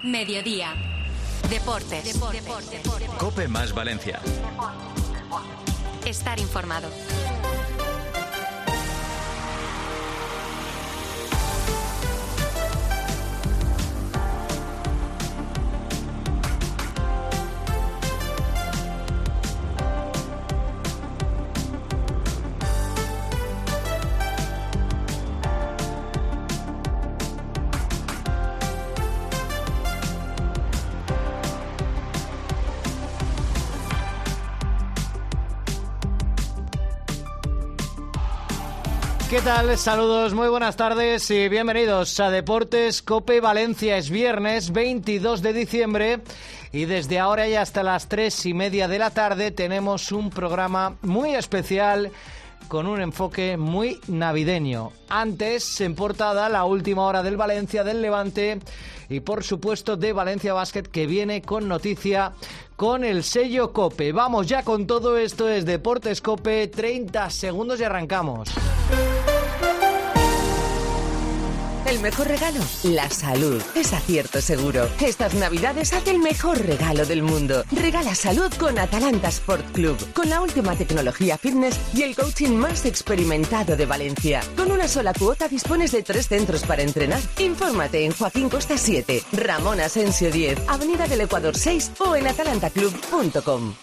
Mediodía. Deportes. COPE más Valencia. Estar informado. ¿Qué tal? Saludos, muy buenas tardes y bienvenidos a Deportes COPE Valencia. Es viernes 22 de diciembre y desde ahora y hasta las 3:30 de la tarde tenemos un programa muy especial con un enfoque muy navideño. Antes, en portada, la última hora del Valencia, del Levante y por supuesto de Valencia Basket, que viene con noticia con el sello COPE. Vamos ya con todo esto, es Deportes COPE, 30 segundos y arrancamos. El mejor regalo, la salud. Es acierto seguro. Estas navidades haz el mejor regalo del mundo. Regala salud con Atalanta Sport Club. Con la última tecnología fitness y el coaching más experimentado de Valencia. Con una sola cuota dispones de 3 centros para entrenar. Infórmate en Joaquín Costa 7, Ramón Asensio 10, Avenida del Ecuador 6 o en atalantaclub.com.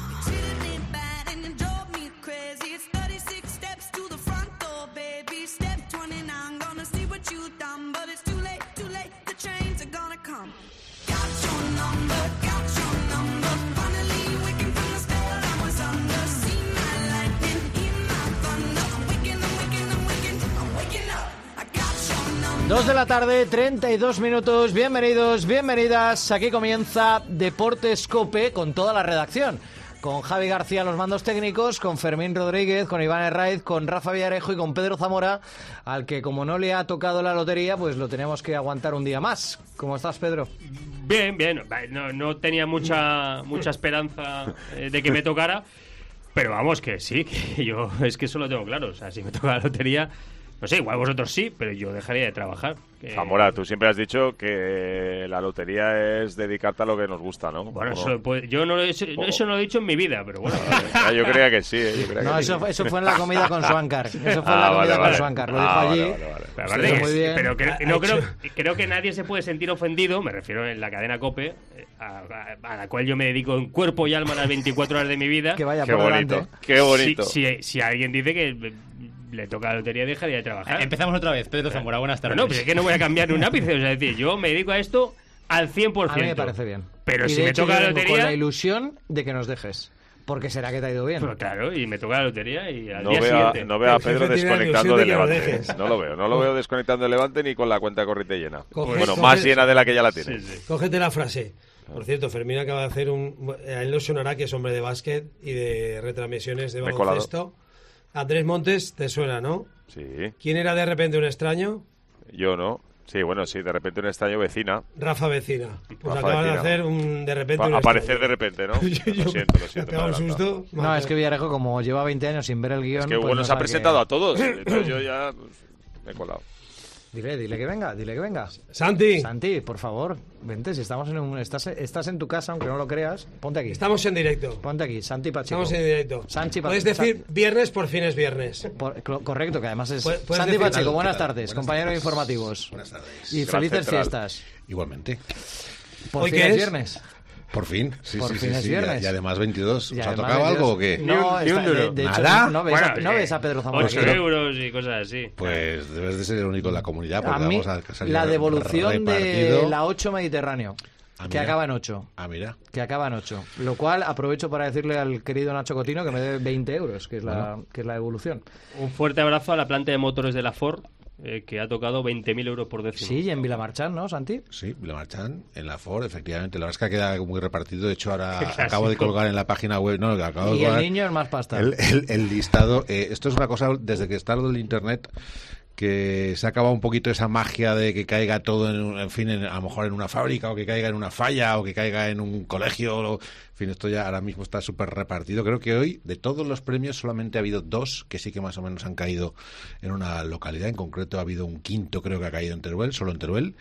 Dos de la tarde, 32 minutos. Bienvenidos, bienvenidas. Aquí comienza Deportes COPE con toda la redacción. Con Javi García los mandos técnicos, con Fermín Rodríguez, con Iván Herraiz, con Rafa Villarejo y con Pedro Zamora, al que como no le ha tocado la lotería, pues lo tenemos que aguantar un día más. ¿Cómo estás, Pedro? Bien. No tenía mucha esperanza de que me tocara, pero vamos, que sí, que yo es que eso lo tengo claro. O sea, si me toca la lotería... No sé, igual vosotros sí, pero yo dejaría de trabajar. Zamora, tú siempre has dicho que la lotería es dedicarte a lo que nos gusta, ¿no? Bueno, eso no lo he dicho en mi vida, pero bueno. Yo creía que sí. Eso fue en la comida con Suancar. Eso fue en la comida con Suancar. Lo dijo allí. Vale. Muy bien. Pero creo que nadie se puede sentir ofendido, me refiero en la cadena COPE, a la cual yo me dedico en cuerpo y alma las 24 horas de mi vida. Que vaya qué por bonito, delante. qué bonito. Si alguien dice que le toca la lotería, dejaría de trabajar. Empezamos otra vez, Pedro Zamora, buenas tardes. No, pues es que no voy a cambiar un ápice. O sea, es decir, yo me dedico a esto al 100%. A mí me parece bien. Pero y si me toca la lotería... con la ilusión de que nos dejes. Porque será que te ha ido bien. Pues claro, y me toca la lotería y al día siguiente. No veo a Pedro desconectando del Levante. No lo veo desconectando del Levante ni con la cuenta corriente llena. Más llena de la que ya la tiene. Sí. Cógete la frase. Por cierto, Fermín acaba de hacer a él no sonará que es hombre de básquet y de retransmisiones de baloncesto. Andrés Montes, te suena, ¿no? Sí. ¿Quién era de repente un extraño? Yo no. Sí, bueno, sí, de repente un extraño vecina. Rafa Vecina. Pues Rafa acabas de Vecina. hacer de repente un aparecer extraño. de repente, ¿no? Lo siento. Te pega un susto. No, es que Villarejo, como lleva 20 años sin ver el guión... Es que Hugo nos ha presentado a todos. Entonces yo ya me he colado. Dile que venga. Santi, por favor, vente, si estamos estás en tu casa, aunque no lo creas, ponte aquí. estamos en directo. Ponte aquí, Santi Pacheco. Estamos en directo. Sanchi Puedes decir viernes por fin es viernes. Correcto, que además es Puedes Santi decir- Pacheco, buenas tardes, Buenas compañeros tardes. informativos. Buenas tardes. Y felices fiestas. Igualmente. Por ¿Hoy fin qué es es? viernes. Por fin. Por fin es viernes. Y además 22. Y ¿Os ha además, tocado algo o qué? No, Ni un duro. de hecho, ¿Nada? no ves a Pedro Zamora. 8 euros y cosas así. Pues debes de ser el único en la comunidad. Porque A mí, vamos a salir la devolución de repartido. la 8 Mediterráneo, Ah, que mira. acaba en 8. Ah, mira. Que acaba en 8. Lo cual aprovecho para decirle al querido Nacho Cotino que me debe 20 euros, que es la devolución. Un fuerte abrazo a la planta de motores de la Ford, que ha tocado 20.000 euros por décimo. Sí, y en Vilamarchán, ¿no, Santi? Sí, lo marchan en la Ford, efectivamente. La verdad es que queda muy repartido. De hecho, ahora Clásico. acabo de colgar en la página web. No, acabo de Y el colgar niño es más pasta. el listado. Esto es una cosa, desde que está lo del internet, que se acaba un poquito esa magia de que caiga todo a lo mejor en una fábrica, o que caiga en una falla, o que caiga en un colegio. En fin, esto ya ahora mismo está súper repartido. Creo que hoy, de todos los premios, solamente ha habido 2 que sí que más o menos han caído en una localidad. En concreto ha habido un quinto, creo que ha caído en Teruel, solo en Teruel.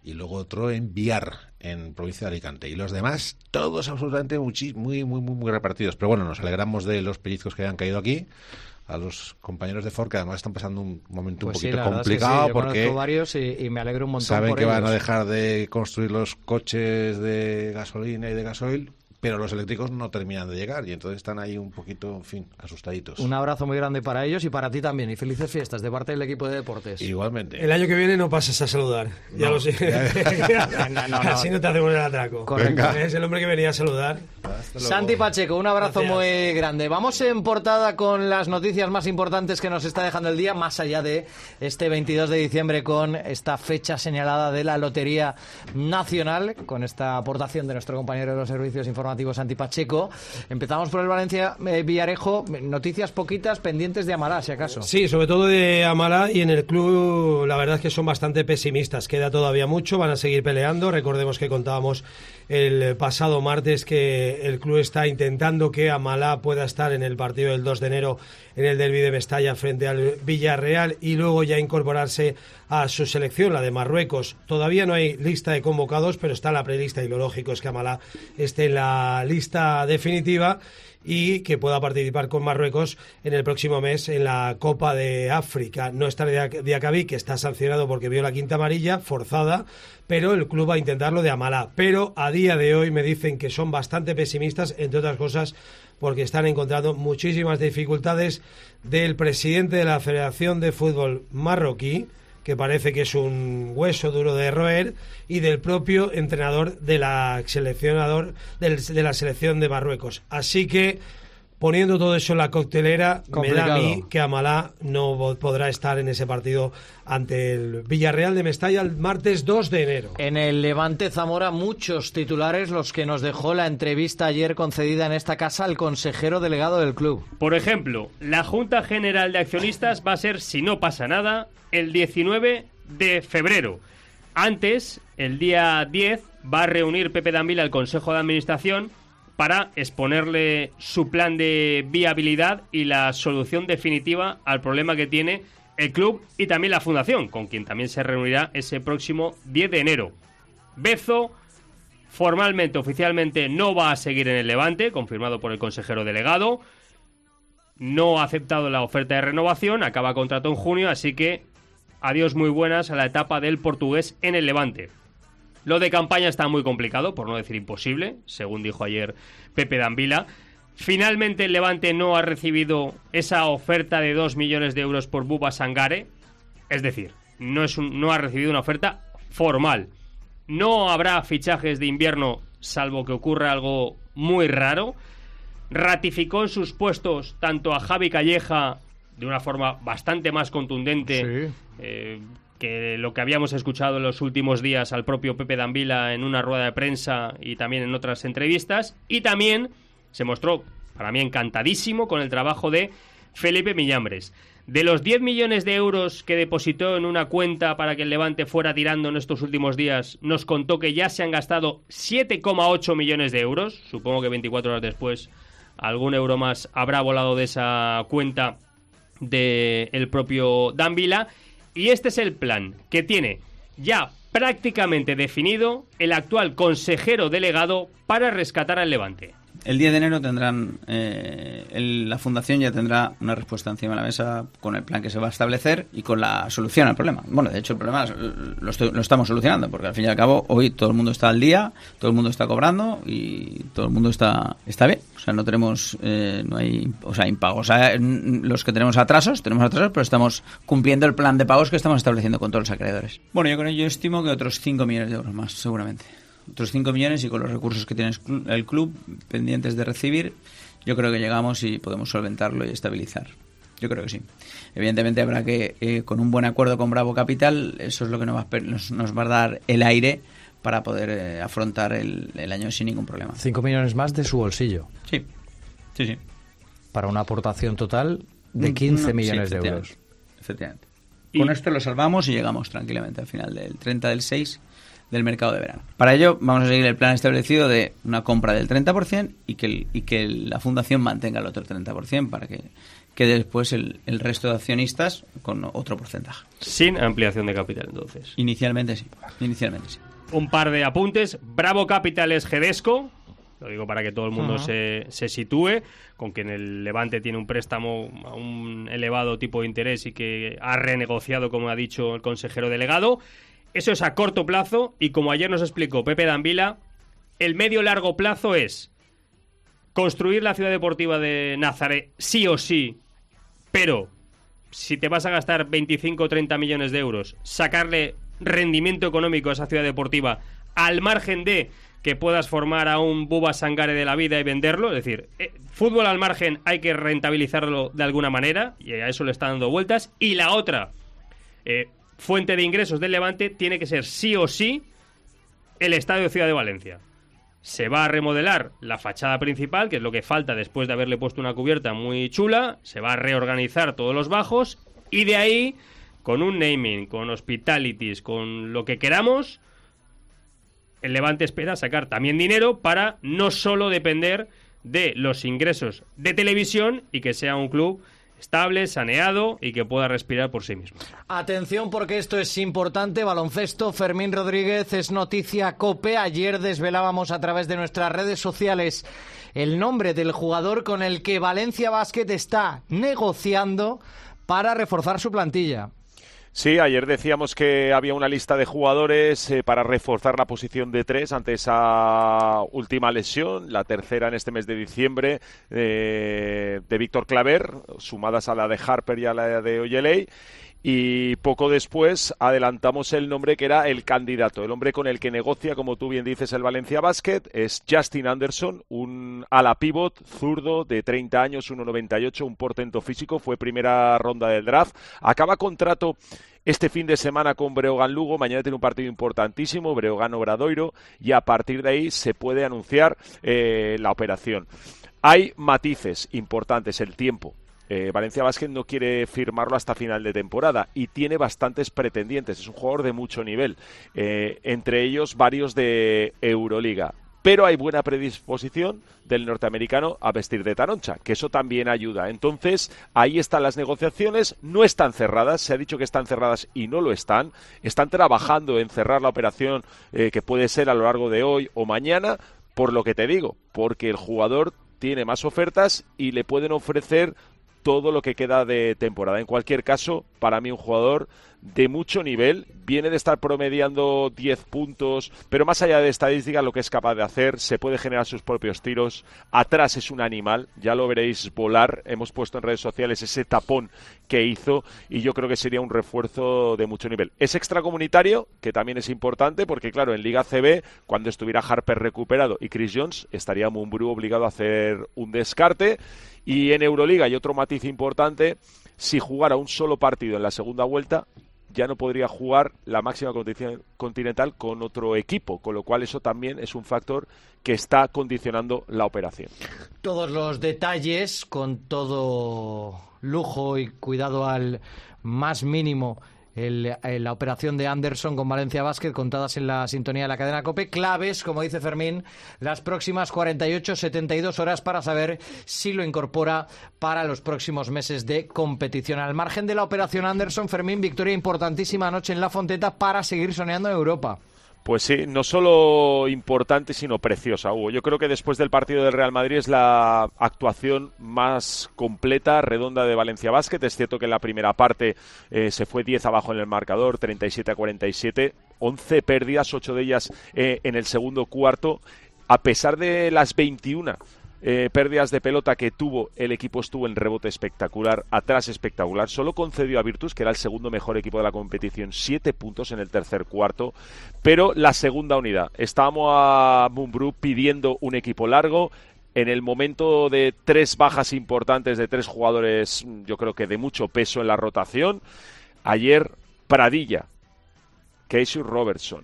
y luego otro en Biar, en provincia de Alicante. Y los demás, todos absolutamente muy repartidos. Pero bueno, nos alegramos de los pellizcos que hayan caído aquí. A los compañeros de Ford, que además están pasando un momento un poquito complicado, sí, porque conozco varios y me alegro un montón. Saben por que ellos. van a dejar de construir los coches de gasolina y de gasoil, pero los eléctricos no terminan de llegar y entonces están ahí un poquito, en fin, asustaditos. Un abrazo muy grande para ellos y para ti también, y felices fiestas de parte del equipo de deportes. Igualmente. El año que viene no pases a saludar, ya lo sé. No. Así no te hacemos el atraco. Correcto. Es el hombre que venía a saludar. Santi Pacheco, un abrazo muy grande. Vamos en portada con las noticias más importantes que nos está dejando el día, más allá de este 22 de diciembre con esta fecha señalada de la Lotería Nacional, con esta aportación de nuestro compañero de los servicios informativos Santi Pacheco. Empezamos por el Valencia Villarejo, noticias poquitas pendientes de Amalá, si acaso. Sí, sobre todo de Amalá, y en el club la verdad es que son bastante pesimistas, queda todavía mucho, van a seguir peleando. Recordemos que contábamos el pasado martes que el club está intentando que Amalá pueda estar en el partido del 2 de enero en el derbi de Mestalla frente al Villarreal y luego ya incorporarse a su selección, la de Marruecos. Todavía no hay lista de convocados, pero está en la prelista y lo lógico es que Amalá esté en la lista definitiva y que pueda participar con Marruecos en el próximo mes en la Copa de África. No está Diacabí, que está sancionado porque vio la quinta amarilla forzada, pero el club va a intentarlo de Amalá. Pero a día de hoy me dicen que son bastante pesimistas, entre otras cosas porque están encontrando muchísimas dificultades del presidente de la Federación de Fútbol marroquí, que parece que es un hueso duro de roer, y del propio entrenador de la selección de Marruecos. Así que, poniendo todo eso en la coctelera, complicado. Me da a mí que Amalá no podrá estar en ese partido ante el Villarreal de Mestalla el martes 2 de enero. En el Levante Zamora, muchos titulares los que nos dejó la entrevista ayer concedida en esta casa al consejero delegado del club. Por ejemplo, la Junta General de Accionistas va a ser, si no pasa nada, el 19 de febrero. Antes, el día 10, va a reunir Pepe Dambila el Consejo de Administración para exponerle su plan de viabilidad y la solución definitiva al problema que tiene el club y también la fundación, con quien también se reunirá ese próximo 10 de enero. Bezo, formalmente, oficialmente, no va a seguir en el Levante, confirmado por el consejero delegado. No ha aceptado la oferta de renovación, acaba contrato en junio, así que adiós muy buenas a la etapa del portugués en el Levante. Lo de campaña está muy complicado, por no decir imposible, según dijo ayer Pepe Dambila. Finalmente el Levante no ha recibido esa oferta de 2 millones de euros por Bouba Sangare, es decir, no ha recibido una oferta formal. No habrá fichajes de invierno, salvo que ocurra algo muy raro. Ratificó en sus puestos tanto a Javi Calleja de una forma bastante más contundente, sí, que lo que habíamos escuchado en los últimos días al propio Pepe Dambila en una rueda de prensa y también en otras entrevistas, y también se mostró, para mí, encantadísimo con el trabajo de Felipe Millambres. De los 10 millones de euros que depositó en una cuenta para que el Levante fuera tirando en estos últimos días, nos contó que ya se han gastado 7,8 millones de euros. Supongo que 24 horas después algún euro más habrá volado de esa cuenta del propio Dambila. Y este es el plan que tiene ya prácticamente definido el actual consejero delegado para rescatar al Levante. El 10 de enero tendrán la Fundación ya tendrá una respuesta encima de la mesa con el plan que se va a establecer y con la solución al problema. Bueno, de hecho el problema lo estamos solucionando, porque al fin y al cabo hoy todo el mundo está al día, todo el mundo está cobrando y todo el mundo está bien. O sea, no tenemos no hay, o sea, impagos. O sea, los que tenemos atrasos, pero estamos cumpliendo el plan de pagos que estamos estableciendo con todos los acreedores. Bueno, yo con ello estimo que otros 5 millones de euros más, seguramente. Otros 5 millones, y con los recursos que tiene el club pendientes de recibir, yo creo que llegamos y podemos solventarlo y estabilizar. Yo creo que sí. Evidentemente habrá que, con un buen acuerdo con Bravo Capital, eso es lo que nos va a dar el aire para poder afrontar el año sin ningún problema. 5 millones más de su bolsillo. Sí. Para una aportación total de 15 millones de euros. Efectivamente. Con esto lo salvamos y llegamos tranquilamente al final del 30 del 6 del mercado de verano. Para ello vamos a seguir el plan establecido de una compra del 30% y que la fundación mantenga el otro 30% para que quede después el resto de accionistas con otro porcentaje. Sin ampliación de capital, entonces. Inicialmente sí. Un par de apuntes. Bravo Capital es Gedesco. Lo digo para que todo el mundo se sitúe, con que en el Levante tiene un préstamo a un elevado tipo de interés y que ha renegociado, como ha dicho el consejero delegado. Eso es a corto plazo, y como ayer nos explicó Pepe D'Ambila, el medio-largo plazo es construir la ciudad deportiva de Nazaré sí o sí, pero si te vas a gastar 25 o 30 millones de euros, sacarle rendimiento económico a esa ciudad deportiva al margen de que puedas formar a un Buba Sangare de la vida y venderlo. Es decir, fútbol al margen hay que rentabilizarlo de alguna manera, y a eso le está dando vueltas. Y la otra fuente de ingresos del Levante tiene que ser sí o sí el Estadio Ciudad de Valencia. Se va a remodelar la fachada principal, que es lo que falta después de haberle puesto una cubierta muy chula. Se va a reorganizar todos los bajos, y de ahí, con un naming, con hospitalities, con lo que queramos, el Levante espera sacar también dinero para no solo depender de los ingresos de televisión, y que sea un club estable, saneado y que pueda respirar por sí mismo. Atención, porque esto es importante. Baloncesto, Fermín Rodríguez, es noticia COPE. Ayer desvelábamos a través de nuestras redes sociales el nombre del jugador con el que Valencia Basket está negociando para reforzar su plantilla. Sí, ayer decíamos que había una lista de jugadores para reforzar la posición de 3 ante esa última lesión, la tercera en este mes de diciembre, de Víctor Claver, sumadas a la de Harper y a la de Oyelei. Y poco después adelantamos el nombre que era el candidato, el hombre con el que negocia, como tú bien dices, el Valencia Basket. Es Justin Anderson, un ala pivot zurdo de 30 años, 1,98, un portento físico, fue primera ronda del draft. Acaba contrato este fin de semana con Breogán Lugo, mañana tiene un partido importantísimo, Breogán Obradoiro, y a partir de ahí se puede anunciar la operación. Hay matices importantes, el tiempo. Valencia Basket no quiere firmarlo hasta final de temporada y tiene bastantes pretendientes. Es un jugador de mucho nivel, entre ellos varios de Euroliga. Pero hay buena predisposición del norteamericano a vestir de taroncha, que eso también ayuda. Entonces, ahí están las negociaciones, no están cerradas, se ha dicho que están cerradas y no lo están. Están trabajando en cerrar la operación, que puede ser a lo largo de hoy o mañana, por lo que te digo, porque el jugador tiene más ofertas y le pueden ofrecer todo lo que queda de temporada. En cualquier caso, para mí un jugador de mucho nivel, viene de estar promediando 10 puntos, pero más allá de estadística, lo que es capaz de hacer, se puede generar sus propios tiros, atrás es un animal, ya lo veréis volar, hemos puesto en redes sociales ese tapón que hizo, y yo creo que sería un refuerzo de mucho nivel. Es extracomunitario, que también es importante, porque claro, en Liga CB, cuando estuviera Harper recuperado y Chris Jones, estaría Mumbrú obligado a hacer un descarte. Y en Euroliga, y otro matiz importante, si jugara un solo partido en la segunda vuelta, ya no podría jugar la máxima competición continental con otro equipo, con lo cual eso también es un factor que está condicionando la operación. Todos los detalles, con todo lujo y cuidado al más mínimo, la operación de Anderson con Valencia Basket, contadas en la sintonía de la cadena COPE. Claves, como dice Fermín, las próximas 48-72 horas para saber si lo incorpora para los próximos meses de competición. Al margen de la operación Anderson, Fermín, victoria importantísima anoche en La Fonteta para seguir soñando en Europa. Pues sí, no solo importante, sino preciosa, Hugo. Yo creo que después del partido del Real Madrid es la actuación más completa, redonda de Valencia Basket. Es cierto que en la primera parte se fue 10 abajo en el marcador, 37-47, 11 pérdidas, 8 de ellas en el segundo cuarto. A pesar de las 21 pérdidas de pelota que tuvo, el equipo estuvo en rebote espectacular, atrás espectacular, solo concedió a Virtus, que era el segundo mejor equipo de la competición, 7 puntos en el tercer cuarto, pero la segunda unidad, estábamos a Mumbrú pidiendo un equipo largo, en el momento de 3 bajas importantes de 3 jugadores, yo creo que de mucho peso en la rotación. Ayer Pradilla, Casey Robertson,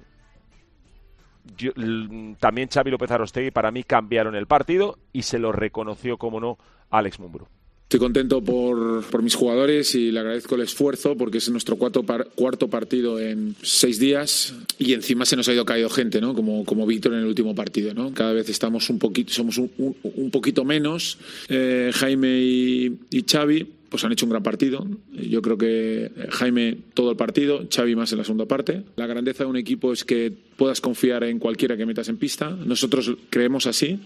también Xavi López Arostegui, para mí cambiaron el partido y se lo reconoció, como no, Alex Mumbrú. Estoy contento por mis jugadores y le agradezco el esfuerzo porque es nuestro cuarto partido en 6 días y encima se nos ha ido caído gente, ¿no? Como Víctor en el último partido, ¿no? Cada vez somos un poquito menos. Jaime y Xavi pues han hecho un gran partido. Yo creo que Jaime todo el partido, Xavi más en la segunda parte. La grandeza de un equipo es que puedas confiar en cualquiera que metas en pista. Nosotros creemos así.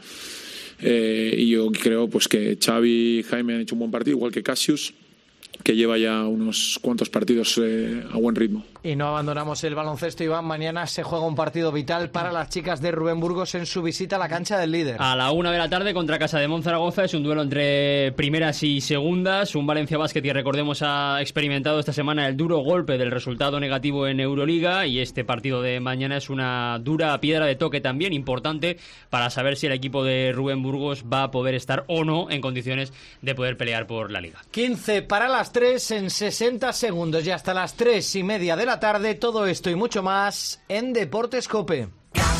Y yo creo pues que Xavi y Jaime han hecho un buen partido, igual que Cassius, que lleva ya unos cuantos partidos a buen ritmo. Y no abandonamos el baloncesto, Iván. Mañana se juega un partido vital para las chicas de Rubén Burgos en su visita a la cancha del líder. A la 1 de la tarde contra Casa de Monzaragoza. Es un duelo entre primeras y segundas. Un Valencia Basket que, recordemos, ha experimentado esta semana el duro golpe del resultado negativo en Euroliga, y este partido de mañana es una dura piedra de toque también importante para saber si el equipo de Rubén Burgos va a poder estar o no en condiciones de poder pelear por la Liga. 15 para las 3 en 60 segundos y hasta las 3:30 de la tarde. Todo esto y mucho más en Deportes COPE.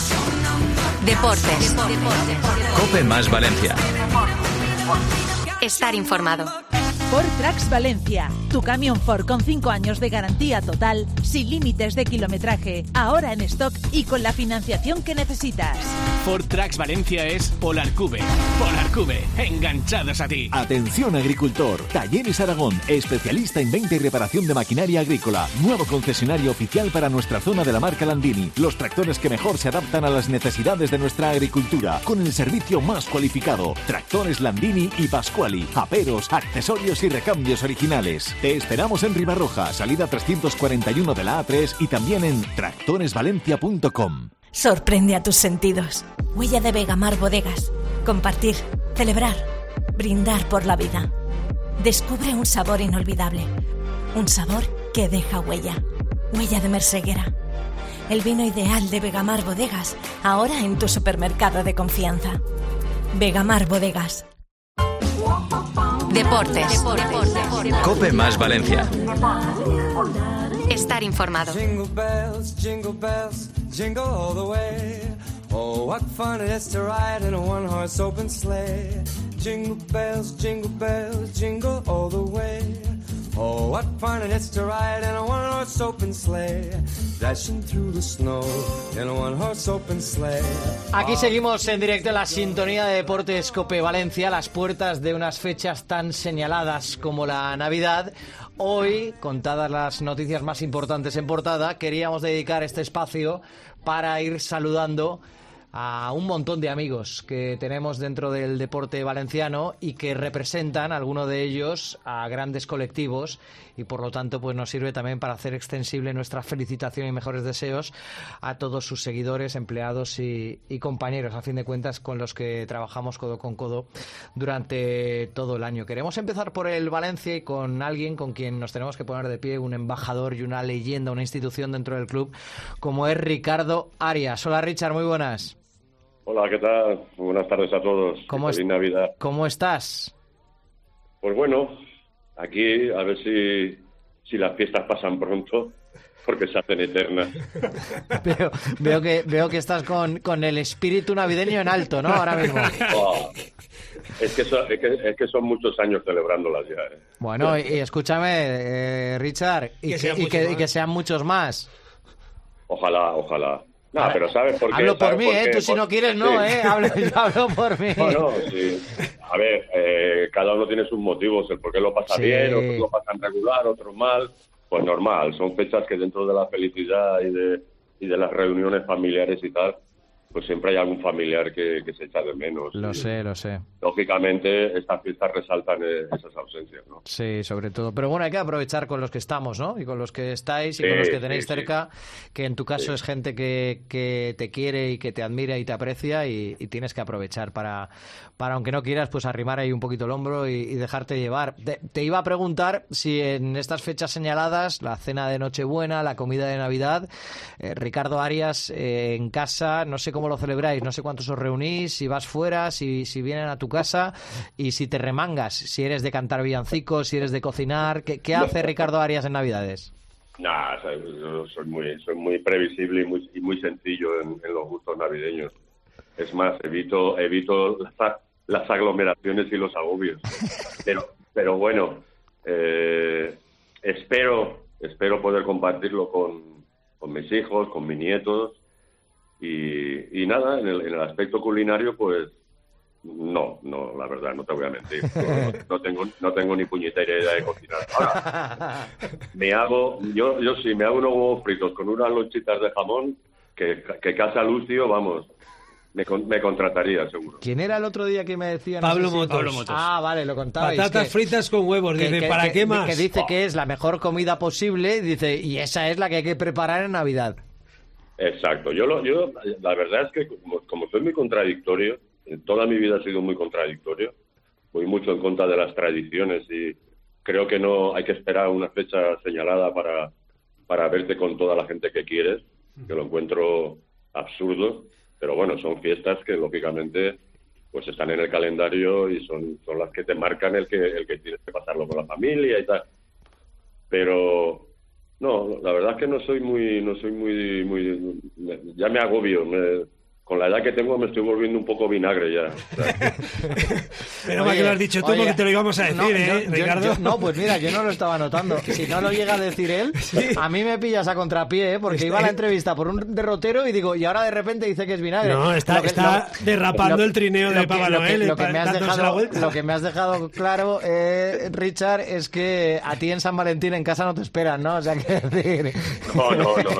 Deportes. COPE más Valencia. Estar informado. Ford Trucks Valencia, tu camión Ford con 5 años de garantía total, sin límites de kilometraje, ahora en stock y con la financiación que necesitas. Ford Trucks Valencia es Polarcube, enganchados a ti. Atención agricultor, Talleres Aragón, especialista en venta y reparación de maquinaria agrícola, nuevo concesionario oficial para nuestra zona de la marca Landini, los tractores que mejor se adaptan a las necesidades de nuestra agricultura, con el servicio más cualificado, tractores Landini y Pasquali, aperos, accesorios y recambios originales. Te esperamos en Ribarroja, salida 341 de la A3 y también en tractoresvalencia.com. Sorprende a tus sentidos. Huella de Vegamar Bodegas. Compartir, celebrar, brindar por la vida. Descubre un sabor inolvidable. Un sabor que deja huella. Huella de Merseguera. El vino ideal de Vegamar Bodegas, ahora en tu supermercado de confianza. Vegamar Bodegas. Deportes. COPE más Valencia. Estar informado. Jingle bells, jingle all the way. Oh, what fun it is to ride in a one-horse open sleigh. Jingle bells, jingle all the way. Oh, what fun it is to ride in a one-horse open sleigh. Dashing through the snow in a one-horse open sleigh. Aquí seguimos en directo en la sintonía de Deportes COPE Valencia, a las puertas de unas fechas tan señaladas como la Navidad. Hoy, contadas las noticias más importantes en portada, queríamos dedicar este espacio para ir saludando a un montón de amigos que tenemos dentro del deporte valenciano y que representan, algunos de ellos, a grandes colectivos, y por lo tanto pues nos sirve también para hacer extensible nuestra felicitación y mejores deseos a todos sus seguidores, empleados y compañeros, a fin de cuentas, con los que trabajamos codo con codo durante todo el año. Queremos empezar por el Valencia y con alguien con quien nos tenemos que poner de pie, un embajador y una leyenda, una institución dentro del club, como es Ricardo Arias. Hola, Richard, muy buenas. Hola, ¿qué tal? Buenas tardes a todos. Feliz Navidad. ¿Cómo estás? Pues bueno, aquí a ver si las fiestas pasan pronto, porque se hacen eternas. Veo que estás con el espíritu navideño en alto, ¿no? Ahora mismo. Oh, es que son muchos años celebrándolas ya. Bueno, y escúchame, Richard, y que sean muchos más. Ojalá. No, pero ¿sabes por qué? Hablo por mí, ¿Sabes por qué? Tú si no quieres, no, sí. Hablo por mí. No, sí. A ver, cada uno tiene sus motivos, el por qué lo pasa bien, otros lo pasan regular, otros mal. Pues normal, son fechas que dentro de la felicidad y de las reuniones familiares y tal, pues siempre hay algún familiar que se echa de menos. Lo sé. Lógicamente, estas fiestas resaltan esas ausencias, ¿no? Sí, sobre todo. Pero bueno, hay que aprovechar con los que estamos, ¿no? Y con los que estáis y con los que tenéis cerca, que en tu caso es gente que te quiere y que te admira y te aprecia y tienes que aprovechar para, aunque no quieras, pues arrimar ahí un poquito el hombro y dejarte llevar. Te iba a preguntar si en estas fechas señaladas, la cena de Nochebuena, la comida de Navidad, Ricardo Arias en casa, no sé cómo lo celebráis, no sé cuántos os reunís, si vas fuera, si vienen a tu casa y si te remangas, si eres de cantar villancicos, si eres de cocinar. ¿Qué hace Ricardo Arias en Navidades? Nah, soy muy previsible y muy sencillo en los gustos navideños. Es más, evito las aglomeraciones y los agobios. pero bueno, espero poder compartirlo con mis hijos, con mis nietos, y nada, en el aspecto culinario, pues no, la verdad, no te voy a mentir. No tengo ni puñetera idea de cocinar. Ahora, yo sí, me hago unos huevos fritos con unas lonchitas de jamón que Casa Lucio, vamos, me contrataría, seguro. ¿Quién era el otro día que me decía? Pablo Motos. Ah, vale, lo contabais. Patatas fritas con huevos. Dice, ¿para qué más? Que dice que es la mejor comida posible, dice, y esa es la que hay que preparar en Navidad. Exacto. Yo la verdad es que como soy muy contradictorio, en toda mi vida he sido muy contradictorio, voy mucho en contra de las tradiciones y creo que no hay que esperar una fecha señalada para verte con toda la gente que quieres, que lo encuentro absurdo, pero bueno, son fiestas que lógicamente pues están en el calendario y son las que te marcan el que tienes que pasarlo con la familia y tal. Pero no, la verdad es que no soy muy ya me agobio, con la edad que tengo me estoy volviendo un poco vinagre ya. O sea. Pero que lo has dicho tú, porque te lo íbamos a decir, Ricardo. No, pues mira, yo no lo estaba notando. Si no lo llega a decir él, sí. A mí me pillas a contrapié, porque iba a la entrevista por un derrotero y digo, y ahora de repente dice que es vinagre. No, está derrapando el trineo de Papá Noel. Lo que me has dejado claro, Richard, es que a ti en San Valentín en casa no te esperan, ¿no? O sea, que decir... No.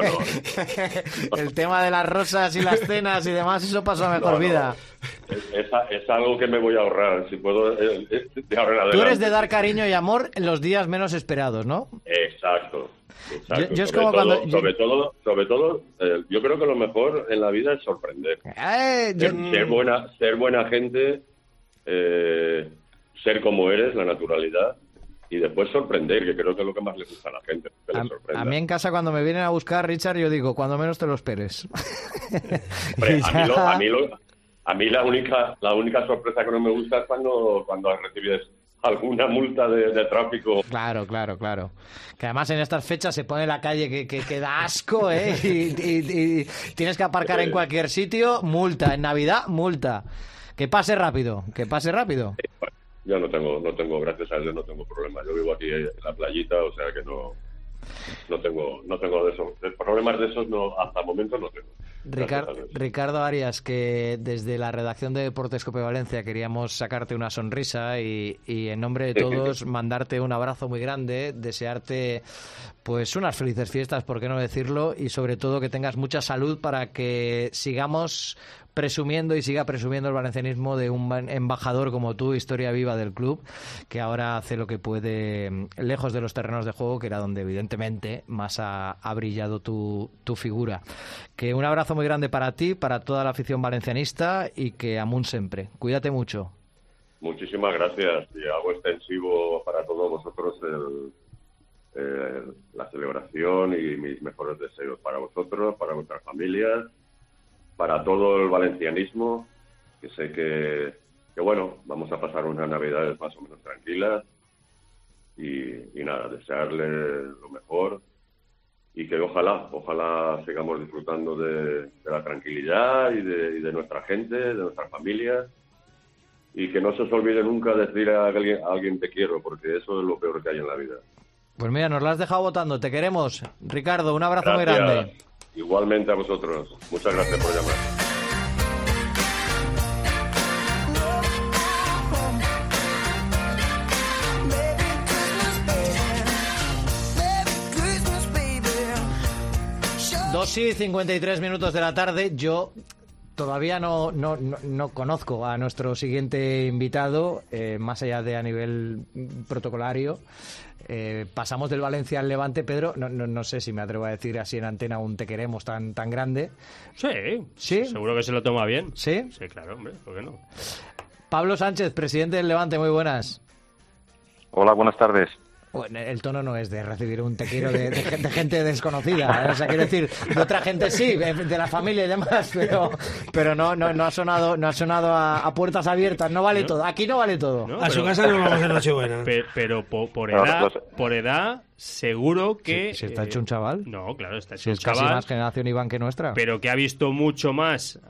El tema de las rosas y las cenas y demás, eso pasa a mejor vida. Es algo que me voy a ahorrar, si puedo, de ahora en adelante. Tú eres de dar cariño y amor en los días menos esperados, ¿no? Exacto. Yo es como cuando... Sobre todo, yo creo que lo mejor en la vida es sorprender. Ser buena gente, ser como eres, la naturalidad, y después sorprender, que creo que es lo que más le gusta a la gente. A mí en casa cuando me vienen a buscar, Richard, yo digo, cuando menos te lo esperes. Hombre, a mí la única sorpresa que no me gusta es cuando recibes alguna multa de tráfico. Claro. Que además en estas fechas se pone la calle que da asco, ¿eh? Y tienes que aparcar en cualquier sitio, multa. En Navidad, multa. Que pase rápido. Yo no tengo, gracias a Dios, no tengo problema. Yo vivo aquí en la playita, o sea que no tengo de esos problemas, de esos no, hasta el momento no tengo. Ricardo Arias, que desde la redacción de Deportes Cope Valencia queríamos sacarte una sonrisa y en nombre de todos mandarte un abrazo muy grande, desearte pues unas felices fiestas, por qué no decirlo, y sobre todo que tengas mucha salud para que sigamos presumiendo y siga presumiendo el valencianismo de un embajador como tú, historia viva del club, que ahora hace lo que puede lejos de los terrenos de juego, que era donde evidentemente más ha brillado tu figura. Que un abrazo muy grande para ti, para toda la afición valencianista, y que amun sempre. Cuídate mucho. Muchísimas gracias, y hago extensivo para todos vosotros la celebración y mis mejores deseos para vosotros, para vuestras familias, para todo el valencianismo, que sé que bueno, vamos a pasar unas navidades más o menos tranquilas y nada, desearles lo mejor y que ojalá sigamos disfrutando de la tranquilidad y de nuestra gente, de nuestras familias, y que no se os olvide nunca decir a alguien te quiero, porque eso es lo peor que hay en la vida. Pues mira, nos lo has dejado votando, te queremos. Ricardo, un abrazo muy grande. Igualmente a vosotros. Muchas gracias por llamar. Dos y 53 minutos de la tarde. Yo todavía no conozco a nuestro siguiente invitado, más allá de a nivel protocolario. Pasamos del Valencia al Levante, Pedro. No sé si me atrevo a decir así en antena un te queremos tan grande. Sí, seguro que se lo toma bien. ¿Sí? Sí, claro, hombre, ¿por qué no? Pablo Sánchez, presidente del Levante, muy buenas. Hola, buenas tardes. Bueno, el tono no es de recibir un te quiero de gente desconocida, o sea, quiero decir, de otra gente sí, de la familia y demás, pero no ha sonado a puertas abiertas, no vale todo, aquí no vale todo. No, a su casa no vamos en Nochebuena. Pero por edad seguro que... ¿Se está hecho un chaval? No, claro, está hecho Si un es casi chaval. más generación Iván que nuestra. Pero que ha visto mucho más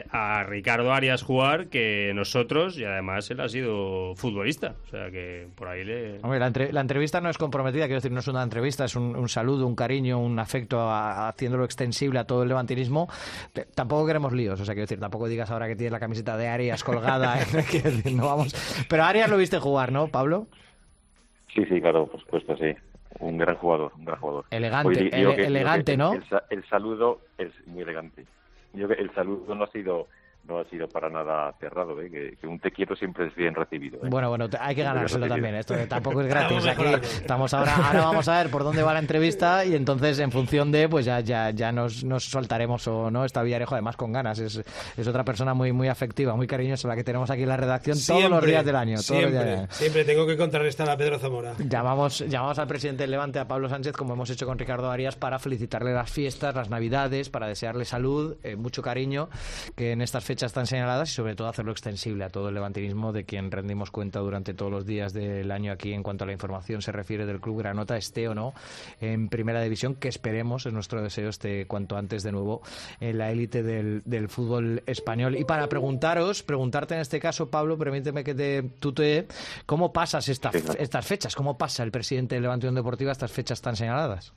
a Ricardo Arias jugar que nosotros, y además él ha sido futbolista. O sea que por ahí le... Hombre, la entrevista no es comprometida, quiero decir, no es una entrevista, es un saludo, un cariño, un afecto, haciéndolo extensible a todo el levantinismo. Tampoco queremos líos, o sea, quiero decir, tampoco digas ahora que tienes la camiseta de Arias colgada. Quiero decir, no vamos... Pero Arias lo viste jugar, ¿no, Pablo? Sí, claro, por supuesto, sí. Un gran jugador. Elegante, elegante, ¿no? El saludo es muy elegante. Yo que el saludo no ha sido para nada cerrado, que un te quiero siempre es bien recibido. Bueno, hay que ganárselo también, esto tampoco es gratis. Aquí estamos ahora vamos a ver por dónde va la entrevista y entonces en función de, pues ya nos soltaremos o no. Está Villarejo además con ganas, es otra persona muy muy afectiva, muy cariñosa, la que tenemos aquí en la redacción todos los días del año. Siempre tengo que contrarrestar a Pedro Zamora. Llamamos al presidente del Levante, a Pablo Sánchez, como hemos hecho con Ricardo Arias, para felicitarle las fiestas, las navidades, para desearle salud, mucho cariño, que en estas fechas tan señaladas y sobre todo hacerlo extensible a todo el levantinismo, de quien rendimos cuenta durante todos los días del año aquí en cuanto a la información se refiere del club Granota, esté o no en primera división, que esperemos, es nuestro deseo, esté cuanto antes de nuevo en la élite del fútbol español. Y para preguntarte en este caso, Pablo, permíteme que te tutee, ¿cómo pasas estas fechas? ¿Cómo pasa el presidente del Levante Unión Deportiva estas fechas tan señaladas?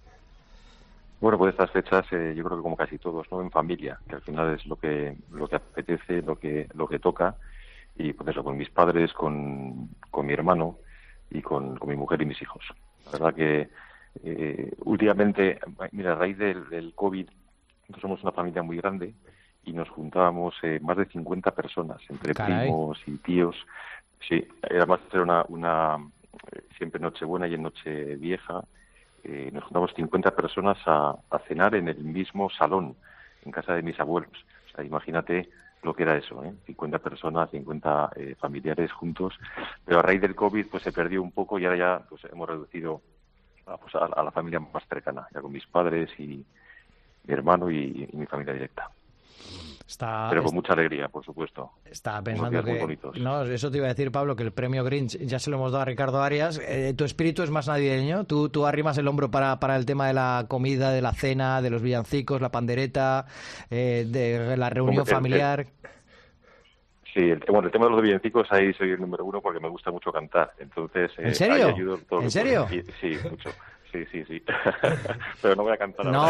Bueno, pues estas fechas yo creo que como casi todos, ¿no? En familia, que al final es lo que apetece, lo que toca, y pues eso, con mis padres, con mi hermano y con mi mujer y mis hijos. La verdad que últimamente, mira, a raíz del COVID, nosotros somos una familia muy grande y nos juntábamos más de 50 personas, entre primos y tíos. Sí, además era una siempre Nochebuena y en Nochevieja. Nos juntamos 50 personas a cenar en el mismo salón, en casa de mis abuelos. O sea, imagínate lo que era eso, 50 personas, 50 familiares juntos. Pero a raíz del COVID pues se perdió un poco y ahora ya pues hemos reducido a la familia más cercana, ya con mis padres y mi hermano y mi familia directa. Pero con mucha alegría, por supuesto. Estaba pensando que... No, eso te iba a decir, Pablo, que el premio Grinch ya se lo hemos dado a Ricardo Arias. ¿Tu espíritu es más navideño? ¿Tú arrimas el hombro para el tema de la comida, de la cena, de los villancicos, la pandereta, de la reunión familiar? Sí, el tema de los villancicos, ahí soy el número uno porque me gusta mucho cantar. Entonces, ¿en serio? Ahí ayudo todo. ¿En serio? Sí, mucho. Sí. Pero no voy a cantar No.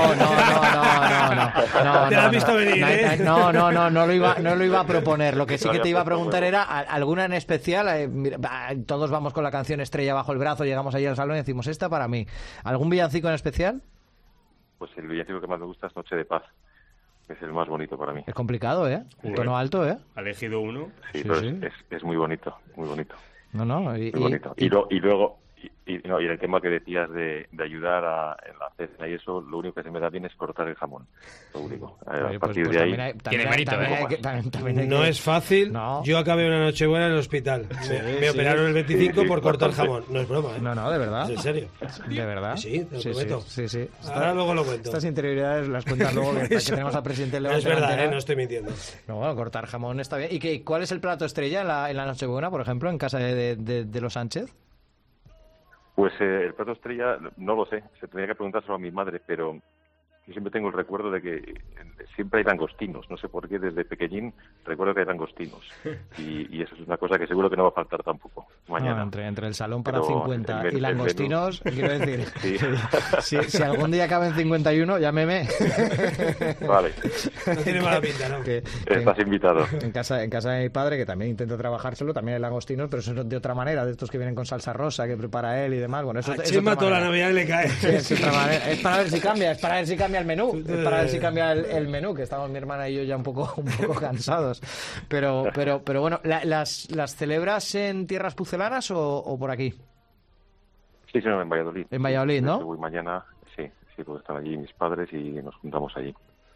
Te la has visto venir, ¿eh? No lo iba a proponer. Lo que sí que te iba a preguntar era, ¿alguna en especial? Todos vamos con la canción Estrella bajo el brazo, llegamos allí al salón y decimos, esta para mí. ¿Algún villancico en especial? Pues el villancico que más me gusta es Noche de Paz. Es el más bonito para mí. Es complicado, ¿eh? Un tono alto, ¿eh? Ha elegido uno. Sí, pero sí. Es muy bonito, muy bonito. No. Muy bonito. Y luego... Y el tema que decías de ayudar en la cena y eso, lo único que se me da bien es cortar el jamón. Lo único. A partir de ahí... Tiene mérito, No es fácil. No. Yo acabé una Nochebuena en el hospital. Me operaron el 25 por cortar jamón. No es broma, ¿eh? No, de verdad. ¿Es en serio? ¿De verdad? Sí, te lo prometo. Sí. Ahora luego lo cuento. Estas interioridades las cuentas luego que tenemos al presidente del Levante. No es verdad, no estoy mintiendo. No, bueno, cortar jamón está bien. ¿Y cuál es el plato estrella en la Nochebuena, por ejemplo, en casa de los Sánchez? Pues el plato estrella, no lo sé, se tendría que preguntárselo a mi madre, pero yo siempre tengo el recuerdo de que siempre hay langostinos, no sé por qué, desde pequeñín recuerdo que hay langostinos, y eso es una cosa que seguro que no va a faltar tampoco mañana. No, entre el salón para 50 y langostinos, quiero decir, sí. si algún día caben 51, llámeme. Vale. No tiene mala pinta, ¿no? Estás invitado. En casa de mi padre, que también intenta trabajárselo, también hay langostinos, pero eso es de otra manera, de estos que vienen con salsa rosa, que prepara él y demás. Bueno, eso a Chema toda la Navidad le cae. Sí, es otra manera. Es para ver si cambia el menú, es para ver si cambia el menú, que estamos mi hermana y yo ya un poco cansados. Pero bueno, ¿las celebras en tierras pucelanas o por aquí? Sí, en Valladolid. En Valladolid, ¿no? Voy mañana, sí, puedo estar allí mis padres y nos juntamos allí.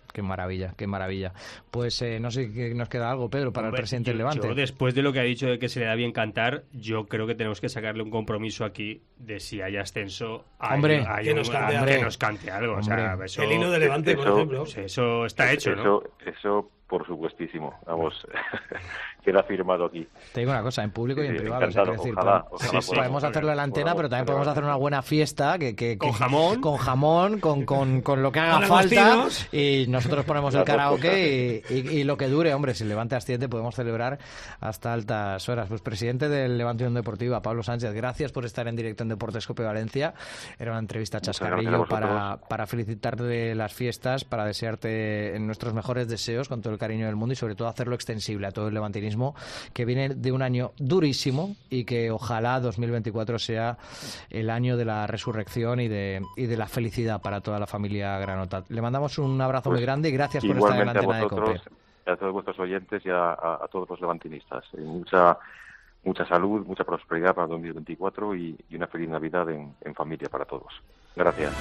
Qué maravilla, qué maravilla. Pues no sé si nos queda algo, Pedro, para el presidente del Levante. Yo, después de lo que ha dicho de que se le da bien cantar, yo creo que tenemos que sacarle un compromiso aquí de si hay ascenso, que nos cante algo. O sea, eso, el hino de Levante, por ejemplo. Eso está hecho, ¿no? Eso por supuestísimo. Vamos, queda firmado aquí. Te digo una cosa, en público y en privado. Encantado, decir, ojalá podemos hacerlo en la antena, pero también podemos hacer una buena fiesta con jamón. Con jamón, con lo que haga falta. Y nosotros ponemos el karaoke y lo que dure. Hombre, si el Levante asciende podemos celebrar hasta altas horas. Pues presidente del Levante Unión Deportiva, Pablo Sánchez, gracias por estar en directo en Deportes Cope Valencia. Era una entrevista chascarrillo para felicitarte de las fiestas, para desearte nuestros mejores deseos con todo el cariño del mundo y sobre todo hacerlo extensible a todo el levantinismo, que viene de un año durísimo y que ojalá 2024 sea el año de la resurrección y de la felicidad para toda la familia granota. Le mandamos un abrazo muy grande y gracias por estar en la antena de COPE. A todos vuestros oyentes y a todos los levantinistas. Mucha salud, mucha prosperidad para 2024 y una feliz Navidad en familia para todos. Gracias.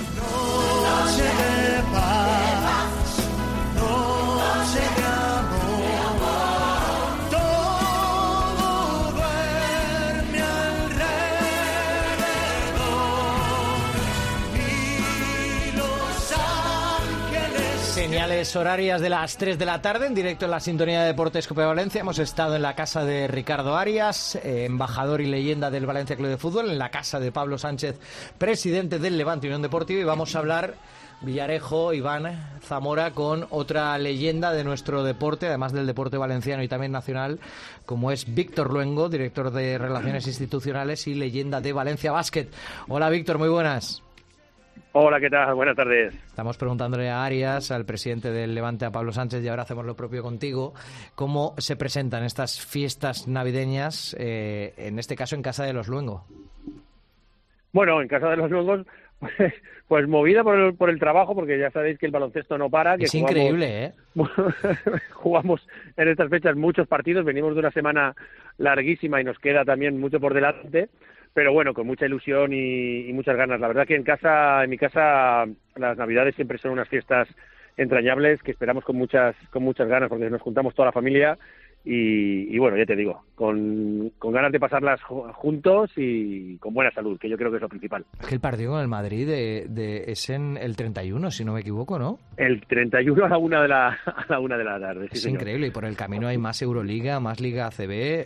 Señales horarias de las 3 de la tarde, en directo en la sintonía de Deportes Cope Valencia. Hemos estado en la casa de Ricardo Arias, embajador y leyenda del Valencia Club de Fútbol, en la casa de Pablo Sánchez, presidente del Levante Unión Deportiva, y vamos a hablar, Villarejo, Iván Zamora, con otra leyenda de nuestro deporte, además del deporte valenciano y también nacional, como es Víctor Luengo, director de Relaciones Institucionales y leyenda de Valencia Basket. Hola Víctor, muy buenas. Hola, ¿qué tal? Buenas tardes. Estamos preguntándole a Arias, al presidente del Levante, a Pablo Sánchez, y ahora hacemos lo propio contigo. ¿Cómo se presentan estas fiestas navideñas, en este caso en Casa de los Luengo? Bueno, en Casa de los Luengos, pues movida por el trabajo, porque ya sabéis que el baloncesto no para. Que es increíble, ¿eh? Jugamos en estas fechas muchos partidos, venimos de una semana larguísima y nos queda también mucho por delante. Pero bueno, con mucha ilusión y muchas ganas. La verdad que en mi casa, las Navidades siempre son unas fiestas entrañables que esperamos con muchas ganas, porque nos juntamos toda la familia y bueno, ya te digo, con ganas de pasarlas juntos y con buena salud, que yo creo que es lo principal. Es que el partido con el Madrid es en el 31, si no me equivoco, ¿no? El 31 a la 1 de la tarde. Sí, es señor. Increíble, y por el camino hay más Euroliga, más Liga ACB.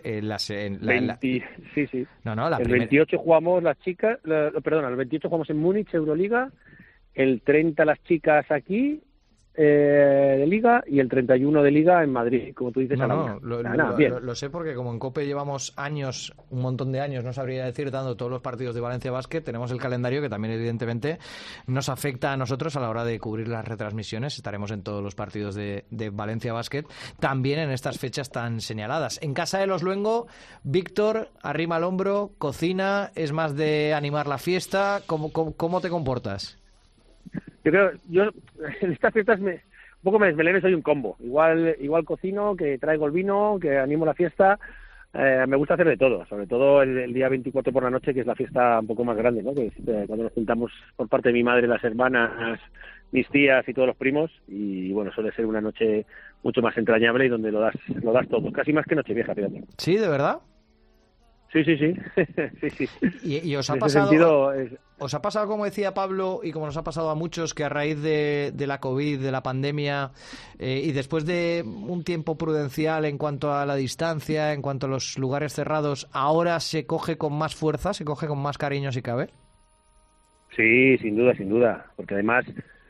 Sí. No, el 28 jugamos las chicas, el 28 jugamos en Múnich, Euroliga, el 30 las chicas aquí, de Liga, y el 31 de Liga en Madrid, como tú dices. Lo sé porque como en COPE llevamos años, un montón de años, no sabría decir, dando todos los partidos de Valencia Basket, tenemos el calendario que también evidentemente nos afecta a nosotros a la hora de cubrir las retransmisiones. Estaremos en todos los partidos de Valencia Basket, también en estas fechas tan señaladas. En Casa de los Luengo, Víctor arrima el hombro, cocina, es más de animar la fiesta. ¿Cómo te comportas? Yo en estas fiestas un poco me desmeleno, soy un combo. Igual cocino, que traigo el vino, que animo la fiesta. Me gusta hacer de todo, sobre todo el día 24 por la noche, que es la fiesta un poco más grande, ¿no? Que es cuando nos juntamos por parte de mi madre, las hermanas, mis tías y todos los primos. Y bueno, suele ser una noche mucho más entrañable y donde lo das todo, casi más que Nochevieja, fíjate. ¿Sí, de verdad? Sí. sí. ¿Y os ha pasado, os ha pasado, como decía Pablo, y como nos ha pasado a muchos, que a raíz de la COVID, de la pandemia, y después de un tiempo prudencial en cuanto a la distancia, en cuanto a los lugares cerrados, ahora se coge con más fuerza, se coge con más cariño si cabe? Sí, sin duda, porque además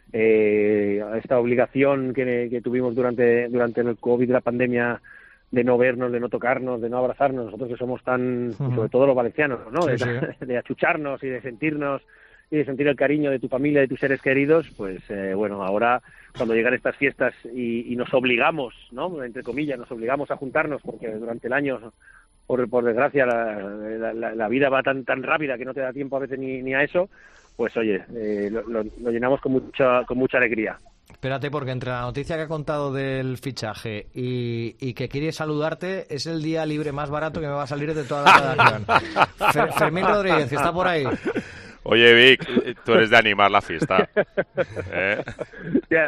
esta obligación que tuvimos durante el COVID y la pandemia, de no vernos, de no tocarnos, de no abrazarnos, nosotros que somos tan, sobre todo los valencianos, ¿no? De achucharnos y de sentirnos y de sentir el cariño de tu familia, de tus seres queridos, pues bueno, ahora cuando llegan estas fiestas y nos obligamos, ¿no? Entre comillas, nos obligamos a juntarnos, porque durante el año, por desgracia, la vida va tan rápida que no te da tiempo a veces ni a eso, pues oye, lo llenamos con mucha alegría. Espérate, porque entre la noticia que ha contado del fichaje y que quiere saludarte, es el día libre más barato que me va a salir de toda la redacción. Fermín Rodríguez, que está por ahí. Oye, Vic, tú eres de animar la fiesta.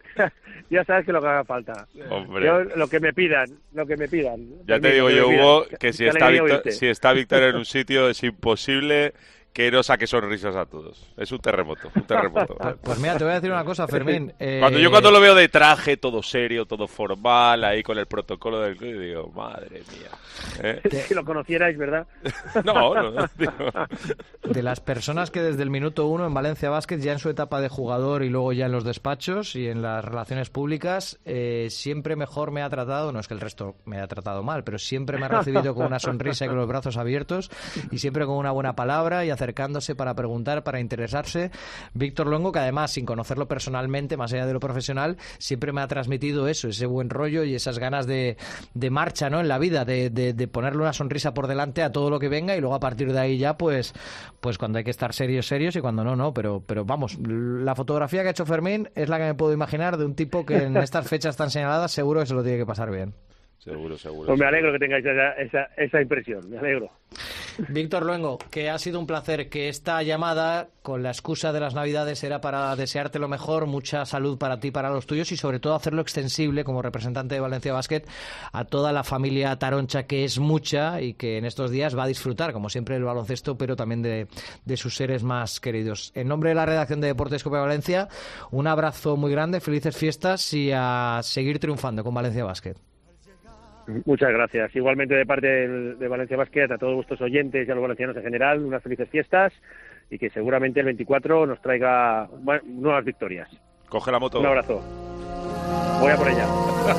Ya sabes que lo que haga falta. Hombre. Yo, lo que me pidan. Ya te digo yo, Hugo, que si está Víctor en un sitio es imposible que no saque sonrisas a todos. Es un terremoto. Pues mira, te voy a decir una cosa, Fermín. Cuando lo veo de traje, todo serio, todo formal, ahí con el protocolo del club, digo, madre mía. Si lo conocierais, ¿verdad? No, digo. De las personas que desde el minuto 1 en Valencia Basket, ya en su etapa de jugador y luego ya en los despachos y en las relaciones públicas, siempre mejor me ha tratado, no es que el resto me ha tratado mal, pero siempre me ha recibido con una sonrisa y con los brazos abiertos y siempre con una buena palabra y acercándose para preguntar, para interesarse. Víctor Luengo, que además, sin conocerlo personalmente, más allá de lo profesional, siempre me ha transmitido eso, ese buen rollo y esas ganas de marcha, ¿no?, en la vida, de ponerle una sonrisa por delante a todo lo que venga y luego a partir de ahí ya, pues cuando hay que estar serios y cuando no, pero vamos, la fotografía que ha hecho Fermín es la que me puedo imaginar de un tipo que en estas fechas tan señaladas seguro que se lo tiene que pasar bien. Seguro. Pues me alegro que tengáis esa impresión, me alegro. Víctor Luengo, que ha sido un placer, que esta llamada, con la excusa de las Navidades, era para desearte lo mejor, mucha salud para ti, para los tuyos y sobre todo hacerlo extensible como representante de Valencia Basket a toda la familia taroncha, que es mucha y que en estos días va a disfrutar, como siempre, del baloncesto, pero también de sus seres más queridos. En nombre de la redacción de Deportes Cope Valencia, un abrazo muy grande, felices fiestas y a seguir triunfando con Valencia Basket. Muchas gracias. Igualmente de parte de Valencia Basket, a todos vuestros oyentes y a los valencianos en general, unas felices fiestas y que seguramente el 24 nos traiga nuevas victorias. Coge la moto. Un abrazo. Voy a por ella.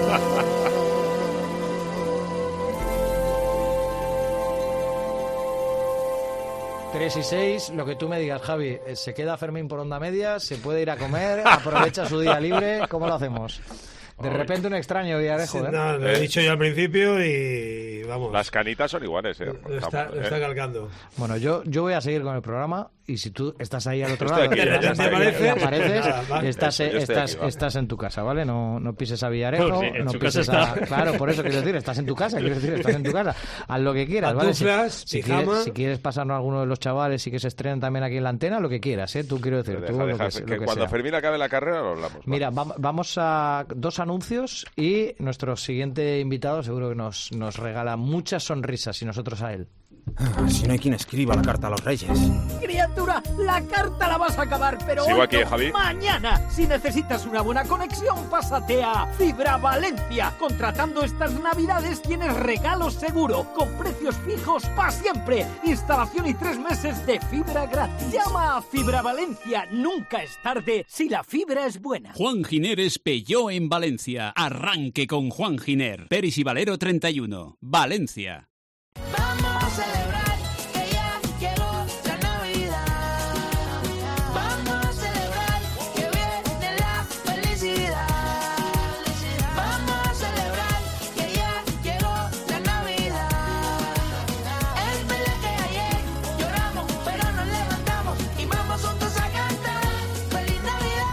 Tres y 6, lo que tú me digas, Javi. ¿Se queda Fermín por onda media? ¿Se puede ir a comer? ¿Aprovecha su día libre? ¿Cómo lo hacemos? De repente un extraño Villarejo, ¿eh? No, lo he dicho yo al principio y vamos. Las canitas son iguales, ¿eh? Lo está calcando. Bueno, yo voy a seguir con el programa y si tú estás ahí al otro lado aquí, y apareces, estás en tu casa, ¿vale? No pises a Villarejo, no pises a... Claro, por eso quiero decir, estás en tu casa, haz lo que quieras, ¿vale? Si quieres pasarnos a alguno de los chavales y que se estrenen también aquí en la antena, lo que quieras, ¿eh? Tú quiero decir, que cuando Fermín acabe la carrera lo hablamos. Mira, vamos a dos anuncios y nuestro siguiente invitado seguro que nos regala muchas sonrisas y nosotros a él. Si no hay quien escriba la carta a los Reyes. Criatura, la carta la vas a acabar, pero ¿sigo hoy aquí, Javi? Mañana. Si necesitas una buena conexión, pásate a Fibra Valencia. Contratando estas Navidades tienes regalo seguro, con precios fijos para siempre. Instalación y 3 meses de fibra gratis. Llama a Fibra Valencia. Nunca es tarde si la fibra es buena. Juan Giner es Peugeot en Valencia. Arranque con Juan Giner. Peris y Valero 31. Valencia. Vamos a celebrar que ya llegó la Navidad. Vamos a celebrar que viene la felicidad. Vamos a celebrar que ya llegó la Navidad. Es verdad que ayer lloramos, pero nos levantamos y vamos juntos a cantar Feliz Navidad.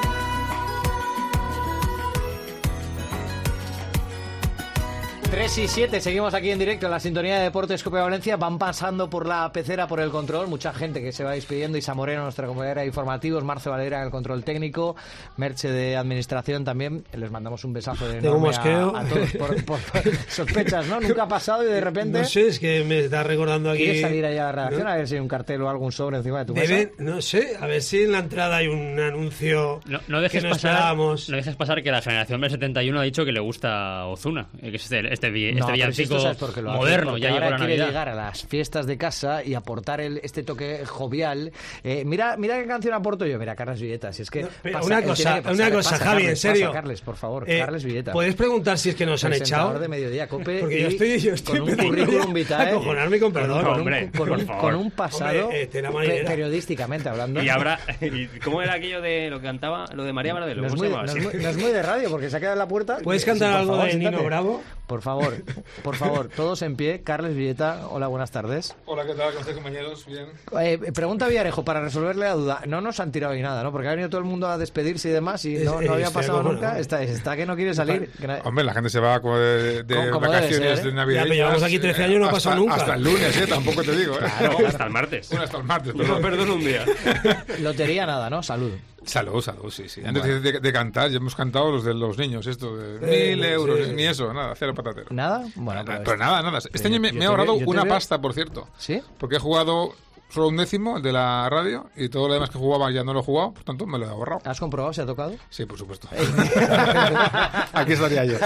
3 y 7, seguimos aquí en directo en la sintonía de Deportes Cope Valencia. Van pasando por la pecera, por el control, mucha gente que se va despidiendo. Isa Moreno, nuestra compañera de informativos, Marce Valera en el control técnico, Merche de administración también. Les mandamos un besazo de enorme a todos por sospechas, ¿no? Nunca ha pasado y de repente... No sé, es que me está recordando aquí... ¿Quieres salir allá a la redacción a ver si hay un cartel o algún sobre encima de tu mesa? No sé, a ver si en la entrada hay un anuncio no dejes que esperábamos. No dejes pasar que la generación del 71 ha dicho que le gusta Ozuna, que es este villancico moderno, ya llegó la quiere Navidad. llegar a las fiestas de casa y aportar este toque jovial. Mira qué canción aporto yo. Mira, Carles Villeta, si es que una cosa, Javi, en serio. Carles, por favor, Carles Villeta. ¿Puedes preguntar si es que nos han echado? De Mediodía Cope. Porque yo estoy con un currículum vitae, acojonarme con perdón, con un pasado periodísticamente hablando. ¿Y cómo era aquello de lo que cantaba, lo de María Varadelo? No es muy de radio porque se ha quedado en la puerta. ¿Puedes cantar algo de Nino Bravo? Por favor, todos en pie. Carles Villeta, hola, buenas tardes. Hola, ¿qué tal? ¿Cómo estáis, compañeros? Bien. Pregunta Villarejo, para resolverle la duda. No nos han tirado ni nada, ¿no? Porque ha venido todo el mundo a despedirse y demás y no había pasado nunca. Está que no quiere salir. Hombre, la gente se va como de vacaciones de Navidad. Ya, llevamos aquí 13 años y no ha pasado nunca. Hasta el lunes, tampoco te digo. Claro, hasta el martes. Bueno, hasta el martes, perdón un día. Lotería nada, ¿no? Salud, sí. Antes de cantar, ya hemos cantado los de los niños, esto de 1.000 euros, ni eso, nada, cero patatero. ¿Nada? Bueno, pero nada. Este año me he ahorrado una pasta, por cierto. ¿Sí? Porque he jugado solo un décimo, el de la radio, y todo lo demás que jugaba ya no lo he jugado, por tanto me lo he ahorrado. ¿Has comprobado si ha tocado? Sí, por supuesto. Aquí estaría yo.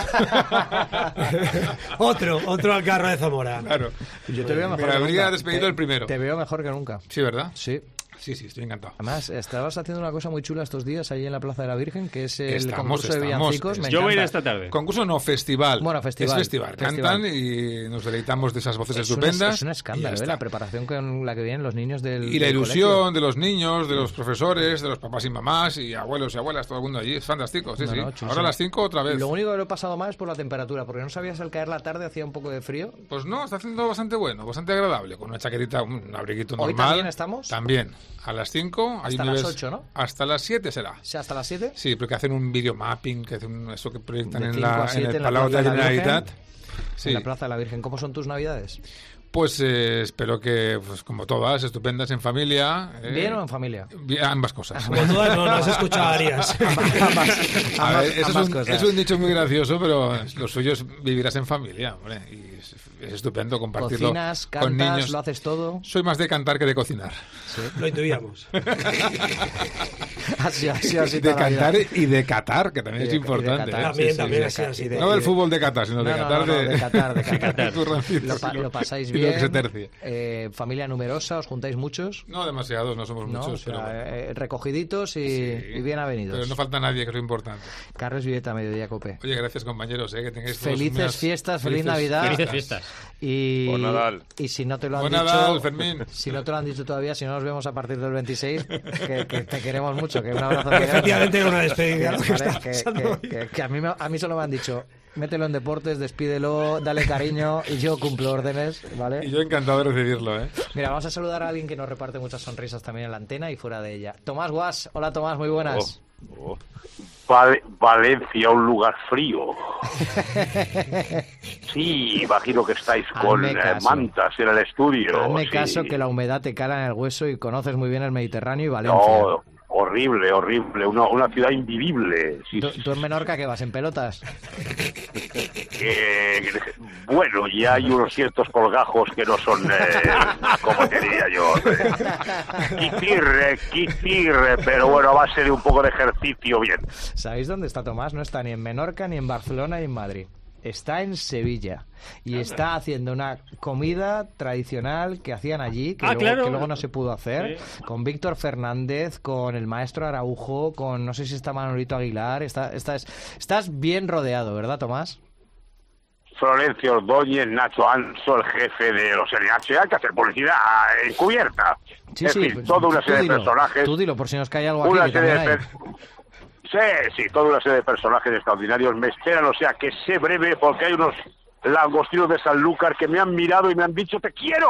otro Alcarro de Zamora. Claro. Yo te veo mejor. Me habría despedido el primero. Te veo mejor que nunca. Sí, ¿verdad? Sí. Sí, estoy encantado. Además, estabas haciendo una cosa muy chula estos días ahí en la Plaza de la Virgen, que es el concurso de villancicos. Yo voy a ir esta tarde. Concurso no, festival. Bueno, festival. Es festival. Cantan y nos deleitamos de esas voces estupendas. Es un escándalo, la preparación con la que vienen los niños del Y la ilusión colegio. de los niños, de los profesores, de los papás y mamás, y abuelos y abuelas, todo el mundo allí. Es fantástico, sí. Ahora a las 5 otra vez. Lo único que lo he pasado mal es por la temperatura, porque no sabías al caer la tarde hacía un poco de frío. Pues no, está haciendo bastante bueno, bastante agradable, con una chaquetita, un abriguito normal. ¿Hoy también estamos? También. A las 5. Hasta las 8, ¿no? Hasta las 7 será. ¿Sí, hasta las 7? Sí, porque hacen un videomapping, que hacen eso que proyectan de en 5 a 7 el Palau de la Generalitat. En la Plaza de la Virgen. ¿Cómo son tus navidades? Pues espero que, pues, como todas, estupendas en familia. ¿Bien o en familia? Ambas cosas. Como todas, no has escuchado a Arias. Es un dicho muy gracioso, pero lo suyo es vivirás en familia, hombre. Y es estupendo compartirlo. ¿Cocinas, cantas, con niños. lo haces todo? Soy más de cantar que de cocinar. Sí. Lo intuíamos. así de cantar y de catar, que también es importante. También, así. No del fútbol de Qatar, sino de Qatar. De Qatar. Lo pasáis bien. Y lo que se tercie. Familia numerosa, ¿os juntáis muchos? No demasiados, no somos muchos. O sea, pero bueno. Recogiditos y bien avenidos. Pero no falta nadie, que es lo importante. Carles Villeta, Mediodía Cope. Oye, gracias, compañeros, que tengáis felices fiestas, feliz Navidad. Felices fiestas. Buen Nadal. Y si no te lo han Buen dicho, Nadal, Fermín. Si no te lo han dicho todavía, si no nos vemos a partir del 26, que te queremos mucho, que un abrazo. Que efectivamente era una despedida. Que a mí solo me han dicho: mételo en deportes, despídelo, dale cariño y yo cumplo órdenes, ¿vale? Y yo encantado de recibirlo, Mira, vamos a saludar a alguien que nos reparte muchas sonrisas también en la antena y fuera de ella. Tomás Guas, hola Tomás, muy buenas. Valencia, un lugar frío. Sí, imagino que estáis con mantas en el estudio. Hazme caso que la humedad te cala en el hueso y conoces muy bien el Mediterráneo y Valencia. No, horrible, una ciudad invivible. Sí, ¿Tú en Menorca qué vas, en pelotas? Bueno, ya hay unos ciertos colgajos que no son, como te diría yo, quitirre, pero bueno, a base de un poco de ejercicio, bien. ¿Sabéis dónde está Tomás? No está ni en Menorca, ni en Barcelona, ni en Madrid. Está en Sevilla y está haciendo una comida tradicional que hacían allí, que luego no se pudo hacer, con Víctor Fernández, con el maestro Araujo, con no sé si está Manolito Aguilar. Estás bien rodeado, ¿verdad, Tomás? Florencio Ordóñez, Nacho Anso, el jefe de los NH, hay que hacer publicidad encubierta. Sí, en fin, toda una serie de personajes. Tú dilo, por si nos cae algo aquí. Sí, toda una serie de personajes extraordinarios me esperan, o sea que sé breve porque hay unos langostinos de Sanlúcar que me han mirado y me han dicho te quiero.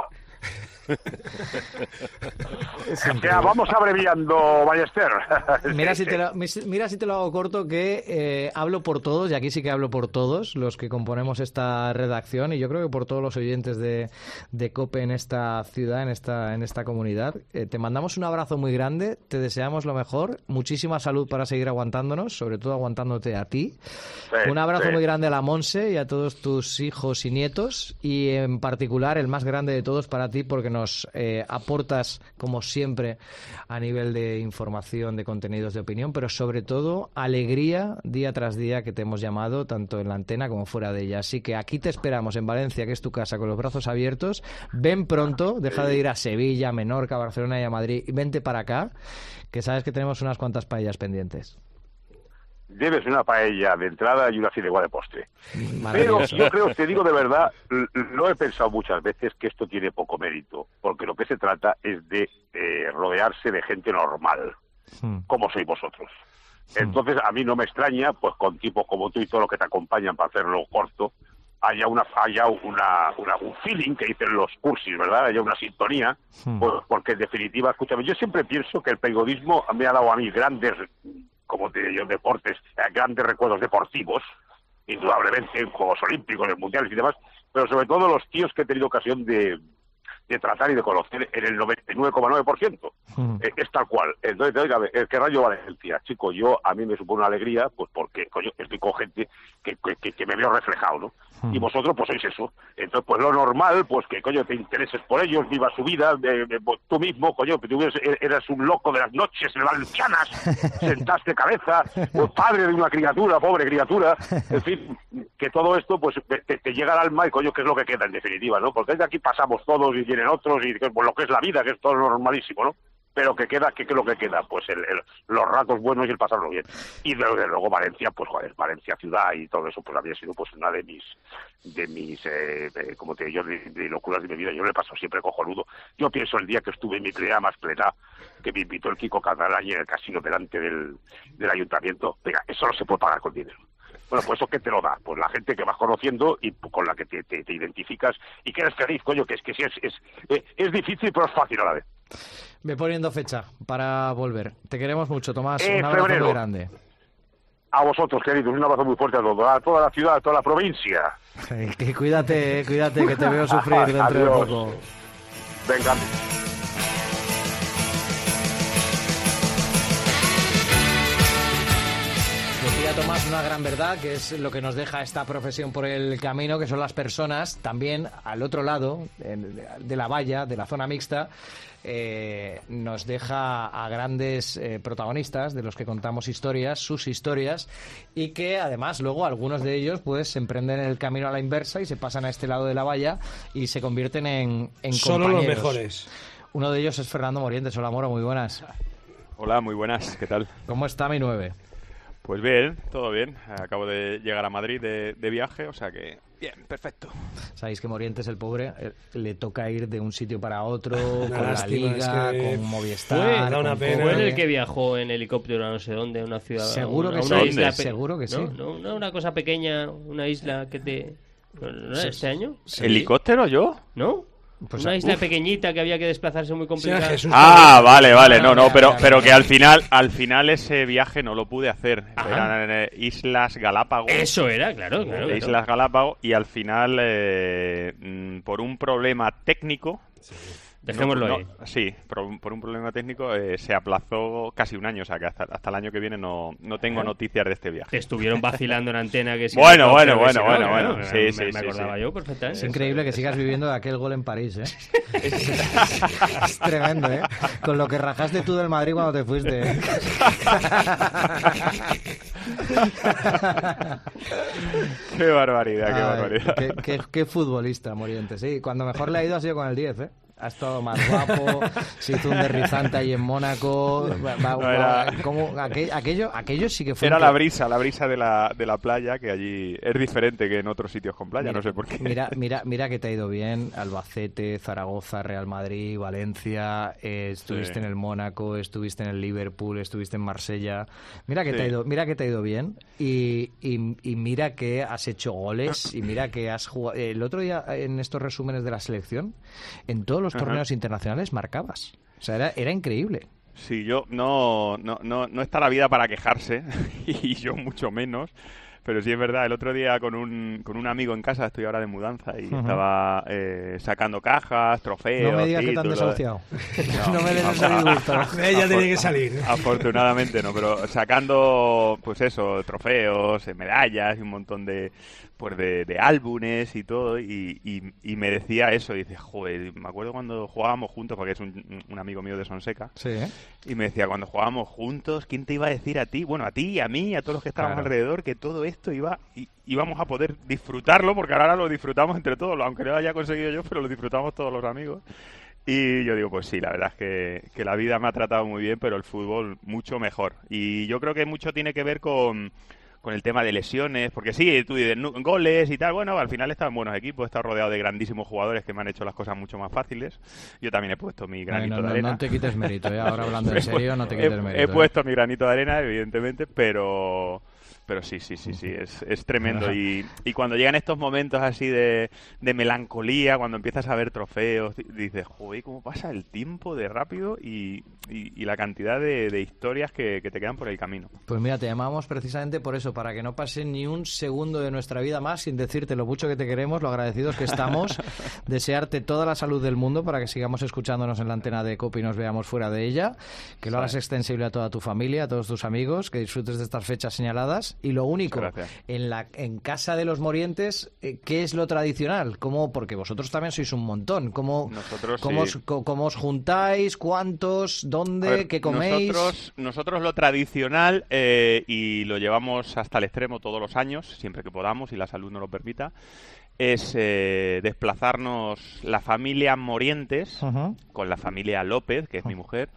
O sea, vamos abreviando, Ballester. Mira si te lo hago corto, que hablo por todos, y aquí sí que hablo por todos los que componemos esta redacción, y yo creo que por todos los oyentes de COPE en esta ciudad, en esta comunidad. Te mandamos un abrazo muy grande, te deseamos lo mejor, muchísima salud para seguir aguantándonos, sobre todo aguantándote a ti. Un abrazo muy grande a la Monse y a todos tus hijos y nietos, y en particular el más grande de todos para ti, porque nos aportas, como siempre, a nivel de información, de contenidos de opinión, pero sobre todo alegría día tras día, que te hemos llamado tanto en la antena como fuera de ella. Así que aquí te esperamos en Valencia, que es tu casa, con los brazos abiertos. Ven pronto, deja de ir a Sevilla, Menorca, Barcelona y a Madrid, y vente para acá, que sabes que tenemos unas cuantas paellas pendientes. Debes una paella de entrada y una fideuá de postre. Pero yo creo, te digo de verdad, lo he pensado muchas veces, que esto tiene poco mérito, porque lo que se trata es de rodearse de gente normal, como sois vosotros. Entonces, a mí no me extraña, pues con tipos como tú y todos los que te acompañan, para hacerlo corto, haya un feeling que dicen los cursis, ¿verdad? Haya una sintonía, pues, porque en definitiva, escúchame, yo siempre pienso que el periodismo me ha dado a mí grandes, como te digo yo, deportes, grandes recuerdos deportivos, indudablemente en Juegos Olímpicos, en Mundiales y demás, pero sobre todo los tíos que he tenido ocasión de tratar y de conocer en el 99,9%. Es tal cual. Entonces, oiga, el que Rayo Valencia, chico, a mí me supone una alegría, pues porque, coño, estoy con gente que me veo reflejado, ¿no? Y vosotros, pues sois eso. Entonces, pues lo normal, pues que, coño, te intereses por ellos, vivas su vida, tú mismo, coño, que tú eras un loco de las noches valencianas, sentaste cabeza, pues padre de una criatura, pobre criatura, en fin, que todo esto, pues te llega al alma y, coño, que es lo que queda en definitiva, ¿no? Porque desde aquí pasamos todos y vienen otros y pues, lo que es la vida, que es todo normalísimo, ¿no? Pero ¿qué queda? ¿Qué es lo que queda? Pues los ratos buenos y el pasarlo bien. Y desde luego Valencia, pues joder, Valencia ciudad y todo eso, pues había sido pues una de mis como te digo, de locuras de mi vida. Yo le paso siempre cojonudo. Yo pienso el día que estuve en mi pelea más plena, que me invitó el Kiko Catalán en el casino delante del ayuntamiento. Venga, eso no se puede pagar con dinero. Bueno, pues eso que te lo da, pues la gente que vas conociendo y con la que te identificas y que eres feliz, coño, que sí es difícil pero es fácil a la vez. Ve poniendo fecha para volver. Te queremos mucho, Tomás. Un abrazo febrero. muy grande. A vosotros, queridos, un abrazo muy fuerte a todos, a toda la ciudad, a toda la provincia. Que cuídate, que te veo sufrir dentro de poco. Venga. Decía Tomás una gran verdad, que es lo que nos deja esta profesión por el camino, que son las personas también al otro lado de la valla, de la zona mixta. Nos deja a grandes protagonistas de los que contamos historias, sus historias, y que además luego algunos de ellos pues emprenden el camino a la inversa y se pasan a este lado de la valla y se convierten en solo compañeros. Los mejores. Uno de ellos es Fernando Morientes. Hola, Moro, muy buenas. Hola, muy buenas, ¿qué tal? ¿Cómo está mi 9? Pues bien, todo bien. Acabo de llegar a Madrid de viaje, o sea que bien, perfecto. Sabéis que Morientes, el pobre, le toca ir de un sitio para otro, con lástima, la Liga, con Movistar. Fue el que viajó en helicóptero a no sé dónde, a una ciudad. Seguro que una sí, isla seguro que sí. No, una cosa pequeña, una isla que te... ¿No era este año? ¿Sí? ¿Helicóptero yo? ¿No? Pues una isla pequeñita que había que desplazarse muy complicada. Vale, no, pero que al final ese viaje no lo pude hacer. Eran Islas Galápagos. Eso era, claro. Islas Galápagos, y al final, por un problema técnico... Dejémoslo ahí. Sí, por un problema técnico se aplazó casi un año, o sea que hasta el año que viene no tengo noticias de este viaje. Te estuvieron vacilando en antena que sí. Bueno. Sí, me acordaba yo perfectamente. Es increíble que sigas viviendo de aquel gol en París, ¿eh? Es tremendo, ¿eh? Con lo que rajaste tú del Madrid cuando te fuiste. Qué barbaridad. Qué futbolista, Morientes. Sí, cuando mejor le ha ido ha sido con el 10, ¿eh? Ha estado más guapo, se hizo un derrizante ahí en Mónaco. Aquello sí que fue. Era la brisa de la playa, que allí es diferente que en otros sitios con playa, no sé por qué. Mira que te ha ido bien. Albacete, Zaragoza, Real Madrid, Valencia, estuviste en el Mónaco, estuviste en el Liverpool, estuviste en Marsella. Mira que te ha ido bien y mira que has hecho goles y mira que has jugado. El otro día en estos resúmenes de la selección, en todos los torneos internacionales marcabas. O sea, era increíble. Sí, yo no está la vida para quejarse y yo mucho menos. Pero sí es verdad, el otro día con un amigo en casa, estoy ahora de mudanza y estaba sacando cajas, trofeos. No me digas que te han desahuciado. No me des ese disgusto. Ella tiene que salir. Afortunadamente no, pero sacando, pues eso, trofeos, medallas y un montón de álbumes y todo, y me decía eso, y dice, joder, me acuerdo cuando jugábamos juntos, porque es un amigo mío de Sonseca, sí, y me decía, cuando jugábamos juntos, ¿quién te iba a decir a ti? Bueno, a ti, a mí, a todos los que estábamos alrededor, que todo esto íbamos a poder disfrutarlo, porque ahora lo disfrutamos entre todos, aunque no lo haya conseguido yo, pero lo disfrutamos todos los amigos. Y yo digo, pues sí, la verdad es que la vida me ha tratado muy bien, pero el fútbol mucho mejor. Y yo creo que mucho tiene que ver con el tema de lesiones, porque sí, tú dices goles y tal, bueno, al final están buenos equipos, he estado rodeado de grandísimos jugadores que me han hecho las cosas mucho más fáciles. Yo también he puesto mi granito de arena. No te quites mérito, ahora hablando en serio, no te quites mérito. He puesto mi granito de arena, evidentemente, pero Pero sí, es tremendo. Y cuando llegan estos momentos así de melancolía, cuando empiezas a ver trofeos, dices, joder, cómo pasa el tiempo de rápido y la cantidad de historias que te quedan por el camino. Pues mira, te llamamos precisamente por eso, para que no pase ni un segundo de nuestra vida más sin decirte lo mucho que te queremos, lo agradecidos que estamos, desearte toda la salud del mundo para que sigamos escuchándonos en la antena de COPE y nos veamos fuera de ella, que lo hagas extensible a toda tu familia, a todos tus amigos, que disfrutes de estas fechas señaladas. Y lo único, en casa de los morientes, ¿qué es lo tradicional? Porque vosotros también sois un montón. ¿Cómo os juntáis? ¿Cuántos? ¿Dónde? ¿Qué coméis? Nosotros lo tradicional, y lo llevamos hasta el extremo todos los años, siempre que podamos y la salud nos lo permita, es desplazarnos la familia Morientes con la familia López, que es mi mujer,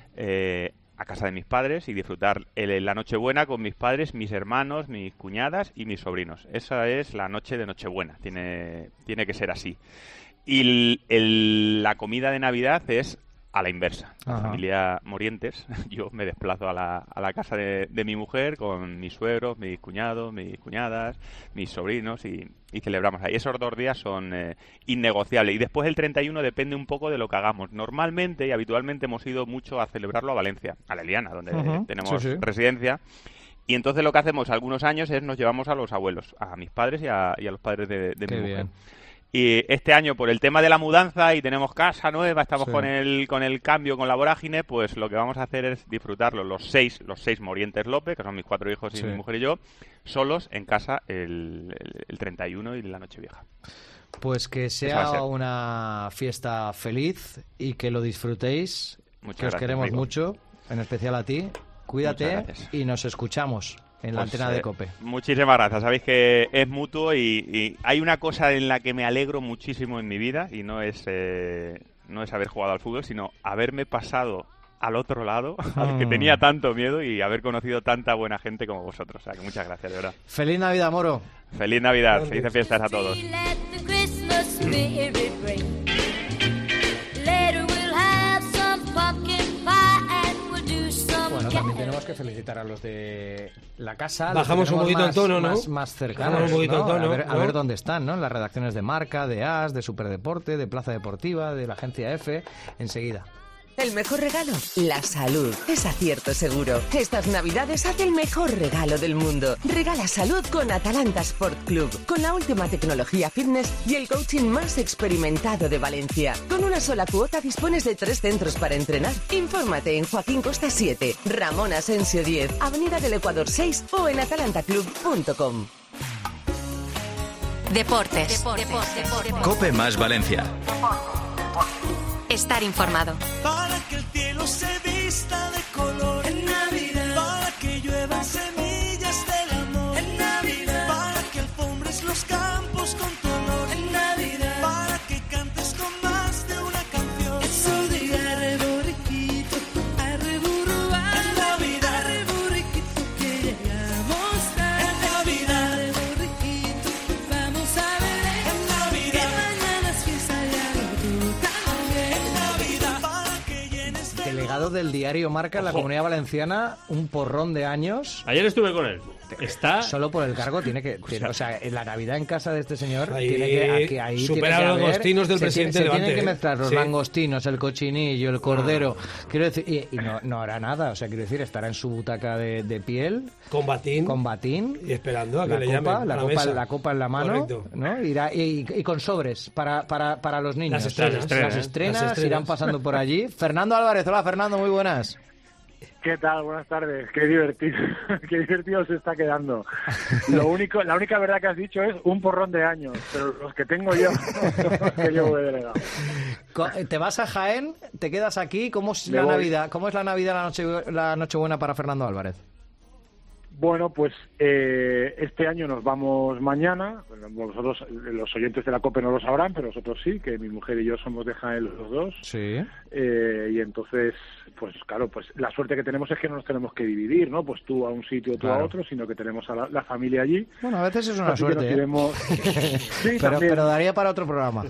a casa de mis padres y disfrutar la Nochebuena con mis padres, mis hermanos, mis cuñadas y mis sobrinos. Esa es la noche de Nochebuena, tiene que ser así. Y la comida de Navidad es a la inversa. La familia Morientes, yo me desplazo a la casa de mi mujer con mis suegros, mis cuñados, mis cuñadas, mis sobrinos y celebramos ahí. Esos 2 días son innegociables. Y después el 31 depende un poco de lo que hagamos. Normalmente y habitualmente hemos ido mucho a celebrarlo a Valencia, a la Eliana, donde tenemos residencia. Y entonces lo que hacemos algunos años es nos llevamos a los abuelos, a mis padres y a los padres de mi mujer. Bien. Y este año, por el tema de la mudanza y tenemos casa nueva, estamos con el cambio, con la vorágine, pues lo que vamos a hacer es disfrutarlo los seis Morientes López, que son mis 4 hijos y mi mujer y yo, solos en casa el 31 y la Nochevieja. Pues que sea una fiesta feliz y que lo disfrutéis. Muchas gracias, os queremos mucho, en especial a ti. Cuídate y nos escuchamos en la antena de COPE. Muchísimas gracias. Sabéis que es mutuo y hay una cosa en la que me alegro muchísimo en mi vida y no es haber jugado al fútbol, sino haberme pasado al otro lado, al que tenía tanto miedo y haber conocido tanta buena gente como vosotros. O sea, que muchas gracias, de verdad. ¡Feliz Navidad, Moro! ¡Feliz Navidad! ¡Felices fiestas a todos! Bueno, también tenemos que felicitar a los de la casa. Bajamos un poquito el tono, ¿no? Más cercanos, un poquito el tono, a ver dónde están, ¿no? En las redacciones de Marca, de AS, de Superdeporte, de Plaza Deportiva, de la agencia F. Enseguida. El mejor regalo, la salud. Es acierto seguro. Estas Navidades haz el mejor regalo del mundo. Regala salud con Atalanta Sport Club. Con la última tecnología fitness y el coaching más experimentado de Valencia. Con una sola cuota dispones de 3 centros para entrenar. Infórmate en Joaquín Costa 7, Ramón Asensio 10, Avenida del Ecuador 6 o en atalantaclub.com. Deportes. COPE más Valencia. Estar informado. Para que el cielo se vista de color en Navidad. Para que lluevan semillas del amor en Navidad. Para que alfombres los campos con tu olor en Navidad. Para que cantes con más de una canción. Eso diga reboriquito, arreburruá. En Navidad, reboriquito que llegamos tarde. En Navidad, reboriquito, vamos a ver. En Navidad, que mañana es fiesta ya tú también. Delegado del diario Marca en la Comunidad Valenciana, un porrón de años. Ayer estuve con él. Está solo por el cargo tiene que, o sea, en la Navidad en casa de este señor ahí, tiene que ahí superar los langostinos del presidente Levante. Tienen que mezclar los langostinos, el cochinillo, el cordero. Quiero decir, y no hará nada, o sea, quiero decir, estará en su butaca de piel con batín y esperando a que le llamen la copa en la mano. Correcto. ¿No? Irá y con sobres para los niños. Las estrenas irán pasando por allí. Fernando Álvarez, hola Fernando, muy buenas. ¿Qué tal? Buenas tardes. Qué divertido se está quedando. La única verdad que has dicho es un porrón de años, pero los que tengo yo, los que llevo de delegado. ¿Te vas a Jaén? ¿Te quedas aquí? ¿Cómo es la Navidad? ¿Cómo es la Navidad, la Nochebuena para Fernando Álvarez? Bueno, pues este año nos vamos mañana. Vosotros, los oyentes de la COPE no lo sabrán, pero nosotros sí, que mi mujer y yo somos de Jaén los dos. Sí. Y entonces, pues claro, pues la suerte que tenemos es que no nos tenemos que dividir, ¿no? Pues tú a un sitio, tú a otro, sino que tenemos a la familia allí. Bueno, a veces es una suerte, iremos... sí, pero daría para otro programa.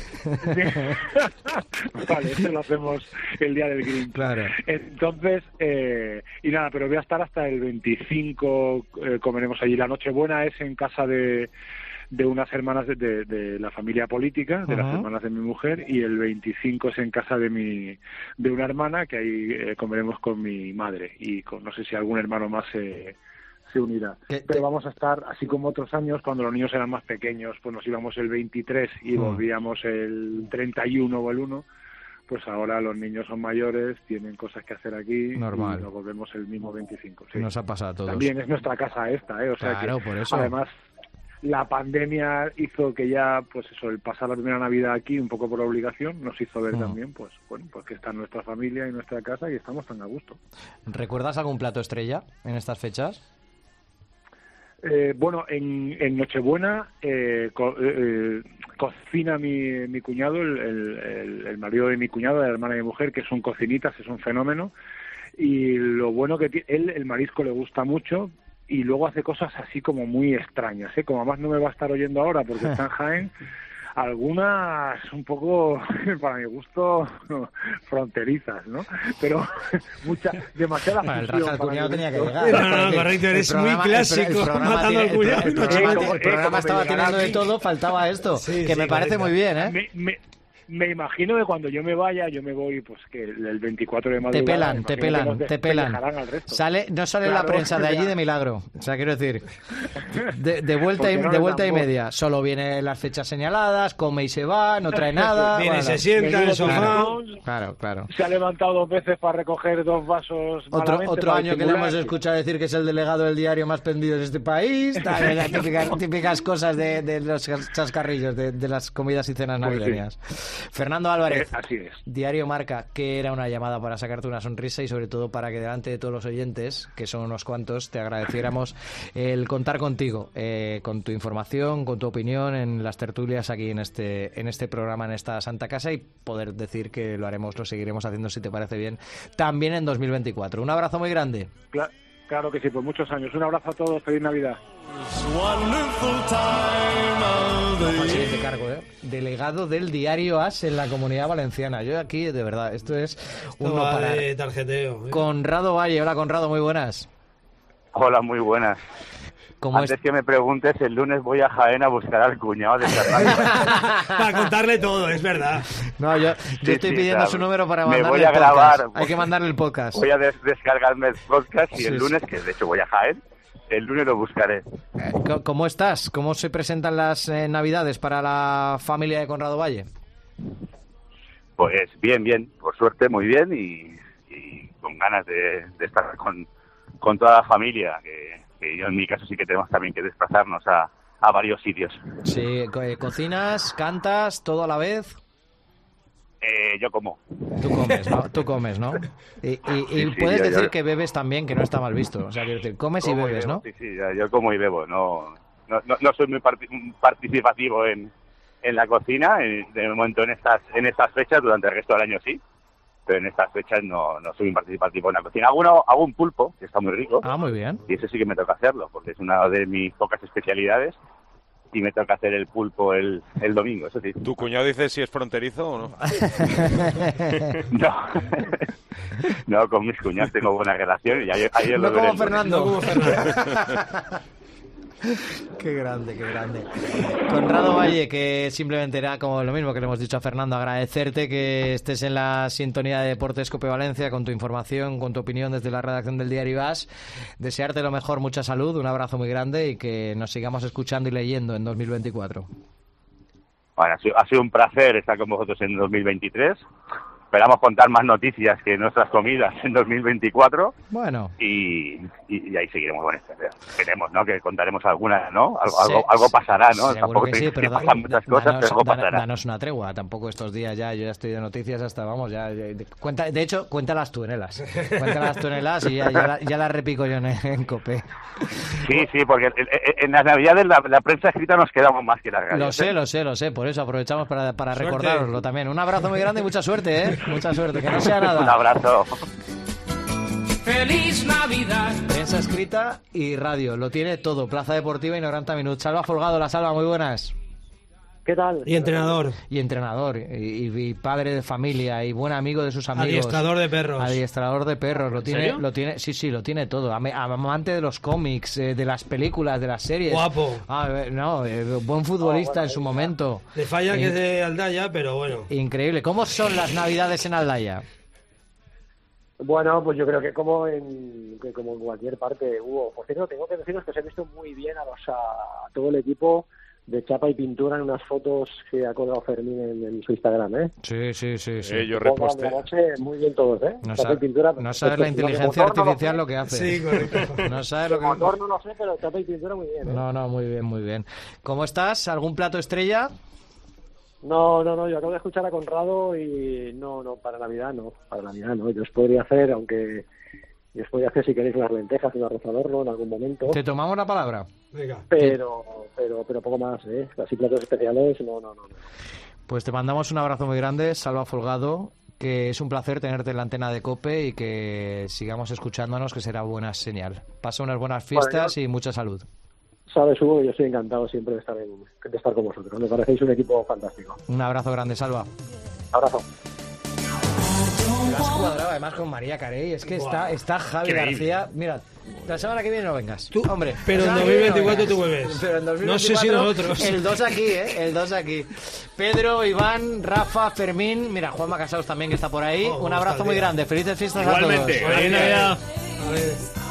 Vale, eso lo hacemos el día del Green. Claro. Entonces, y nada, pero voy a estar hasta el 25 25 comeremos allí. La Nochebuena es en casa de unas hermanas de la familia política, de las hermanas de mi mujer, y el 25 es en casa de una hermana, que ahí comeremos con mi madre, y no sé si algún hermano más se unirá. Pero vamos a estar, así como otros años, cuando los niños eran más pequeños, pues nos íbamos el 23 y volvíamos el 31 o el 1, pues ahora los niños son mayores, tienen cosas que hacer aquí. Normal. Y nos volvemos el mismo 25. Sí. Nos ha pasado a todos. También es nuestra casa esta, o sea claro, que, por eso. Además, la pandemia hizo que ya, pues eso, el pasar la primera Navidad aquí, un poco por obligación, nos hizo ver también, pues bueno, pues que está nuestra familia y nuestra casa y estamos tan a gusto. ¿Recuerdas algún plato estrella en estas fechas? Bueno, en Nochebuena cocina mi cuñado, el marido de mi cuñado, la hermana de mi mujer, que son cocinitas, es un fenómeno. Y lo bueno que el marisco le gusta mucho, y luego hace cosas así como muy extrañas, como además no me va a estar oyendo ahora porque está en Jaén, algunas un poco, para mi gusto, fronterizas, ¿no? Pero demasiada fusión. El raja al cuñado tenía que llegar. No, correcto, eres muy clásico, matando al cuñado. El programa estaba teniendo de todo, faltaba esto, que me parece muy bien, ¿eh? Me imagino que cuando yo me vaya, yo me voy, pues que el 24 de madrugada... Te pelan. No sale la prensa de allí de milagro. O sea, quiero decir, de vuelta y media. Solo viene las fechas señaladas, come y se va, no trae nada. Viene, se sienta en el sofá. Claro. Se ha levantado 2 veces para recoger 2 vasos. Otro año que le hemos escuchado decir que es el delegado del diario más pendido de este país. Las típicas cosas de los chascarrillos de las comidas y cenas navideñas. Fernando Álvarez, así es. Diario Marca, que era una llamada para sacarte una sonrisa y sobre todo para que delante de todos los oyentes, que son unos cuantos, te agradeciéramos el contar contigo, con tu información, con tu opinión en las tertulias aquí en este programa, en esta Santa Casa, y poder decir que lo seguiremos haciendo, si te parece bien, también en 2024. Un abrazo muy grande. Claro que sí, por muchos años. Un abrazo a todos, feliz Navidad. De cargo, delegado del diario AS en la Comunidad Valenciana. Yo aquí, de verdad, esto es un no parar. Tarjeteo. Conrado Valle, hola Conrado, muy buenas. Hola, muy buenas. Antes que me preguntes, el lunes voy a Jaén a buscar al cuñado de Fernando. Para contarle todo, es verdad. No, yo estoy pidiendo su número para mandarle el podcast. Me voy a grabar. Hay que mandarle el podcast. Voy a descargarme el podcast y el lunes, que de hecho voy a Jaén, el lunes lo buscaré. ¿Cómo estás? ¿Cómo se presentan las Navidades para la familia de Conrado Valle? Pues bien, por suerte muy bien y con ganas de estar con toda la familia, que yo en mi caso sí que tenemos también que desplazarnos a varios sitios. Sí, ¿cocinas, cantas, todo a la vez? Yo como. Tú comes, ¿no? Y sí, puedes decir que bebes también, que no está mal visto. O sea, quiero decir, comes y bebes, ¿no? Sí, yo como y bebo. No soy muy participativo en la cocina. De momento en estas fechas, durante el resto del año sí. Pero en estas fechas no soy muy participativo en la cocina. Hago un pulpo, que está muy rico. Ah, muy bien. Y ese sí que me toca hacerlo, porque es una de mis pocas especialidades. Y me toca hacer el pulpo el domingo, eso sí. ¿Tu cuñado dice si es fronterizo o no? No, con mis cuñados tengo buena relación. Y ayer no lo como Fernando. Qué grande. Conrado Valle, que simplemente era como lo mismo que le hemos dicho a Fernando, agradecerte que estés en la sintonía de Deportes Cope Valencia con tu información, con tu opinión desde la redacción del diario AS, desearte lo mejor, mucha salud, un abrazo muy grande y que nos sigamos escuchando y leyendo en 2024. Bueno, ha sido un placer estar con vosotros en 2023. Esperamos contar más noticias que nuestras comidas en 2024. Bueno. Y ahí seguiremos con esto. Esperemos, ¿no? Que contaremos alguna, ¿no? Algo pasará, ¿no? Tampoco que sí, pero pasan muchas cosas, pero algo pasará. Danos una tregua. Tampoco estos días yo ya estoy de noticias hasta, vamos, de hecho, cuéntalas tú en Elas. Cuéntalas tú en Elas y ya las repico yo en Cope. Sí, porque en las Navidades la prensa escrita nos quedamos más que las radios. Lo sé. Por eso aprovechamos para recordároslo también. Un abrazo muy grande y mucha suerte, ¿eh? Mucha suerte, que no sea nada. Un abrazo. ¡Feliz Navidad! Prensa escrita y radio, lo tiene todo. Plaza Deportiva y 90 minutos. Salva Folgado, la Salva, muy buenas. ¿Qué tal? Y entrenador. Y entrenador, y padre de familia, y buen amigo de sus amigos. Adiestrador de perros. Adiestrador de perros, lo tiene, sí, lo tiene todo. Amante de los cómics, de las películas, de las series. Guapo. Buen futbolista en su momento. Le falla que es de Aldaya, pero bueno. Increíble. ¿Cómo son las Navidades en Aldaya? Bueno, pues yo creo que como en cualquier parte, Hugo. Por cierto, tengo que deciros que os he visto muy bien a todo el equipo de chapa y pintura en unas fotos que ha colgado Fermín en su Instagram, ¿eh? Sí. Yo reposté. Muy bien todos, ¿eh? No, chapa y pintura, no sabes la inteligencia artificial lo que hace. Sí, correcto. No sabes lo que... motor no lo sé, pero chapa y pintura muy bien, ¿eh? No, muy bien. ¿Cómo estás? ¿Algún plato estrella? No, yo acabo de escuchar a Conrado y no, para Navidad no. Yo os podría hacer, si queréis unas lentejas, un arroz al horno en algún momento. ¿Te tomamos la palabra? Venga. Pero poco más, ¿eh? Así platos especiales, no. Pues te mandamos un abrazo muy grande, Salva Folgado, que es un placer tenerte en la antena de COPE y que sigamos escuchándonos, que será buena señal. Pasa unas buenas fiestas y mucha salud. Sabes, Hugo, yo estoy encantado siempre de estar con vosotros. Me parecéis un equipo fantástico. Un abrazo grande, Salva. Abrazo. Lo has cuadrado además con María Carey. Es que está Javi García. Mira, la semana que viene no vengas. Tú, hombre. Pero en 2024 tú vuelves. Pero en 2024, no sé si nosotros. El 2 aquí, El 2 aquí. Pedro, Iván, Rafa, Fermín. Mira, Juanma Casados también que está por ahí. Un abrazo muy grande. Felices fiestas a todos. Igualmente. A ver.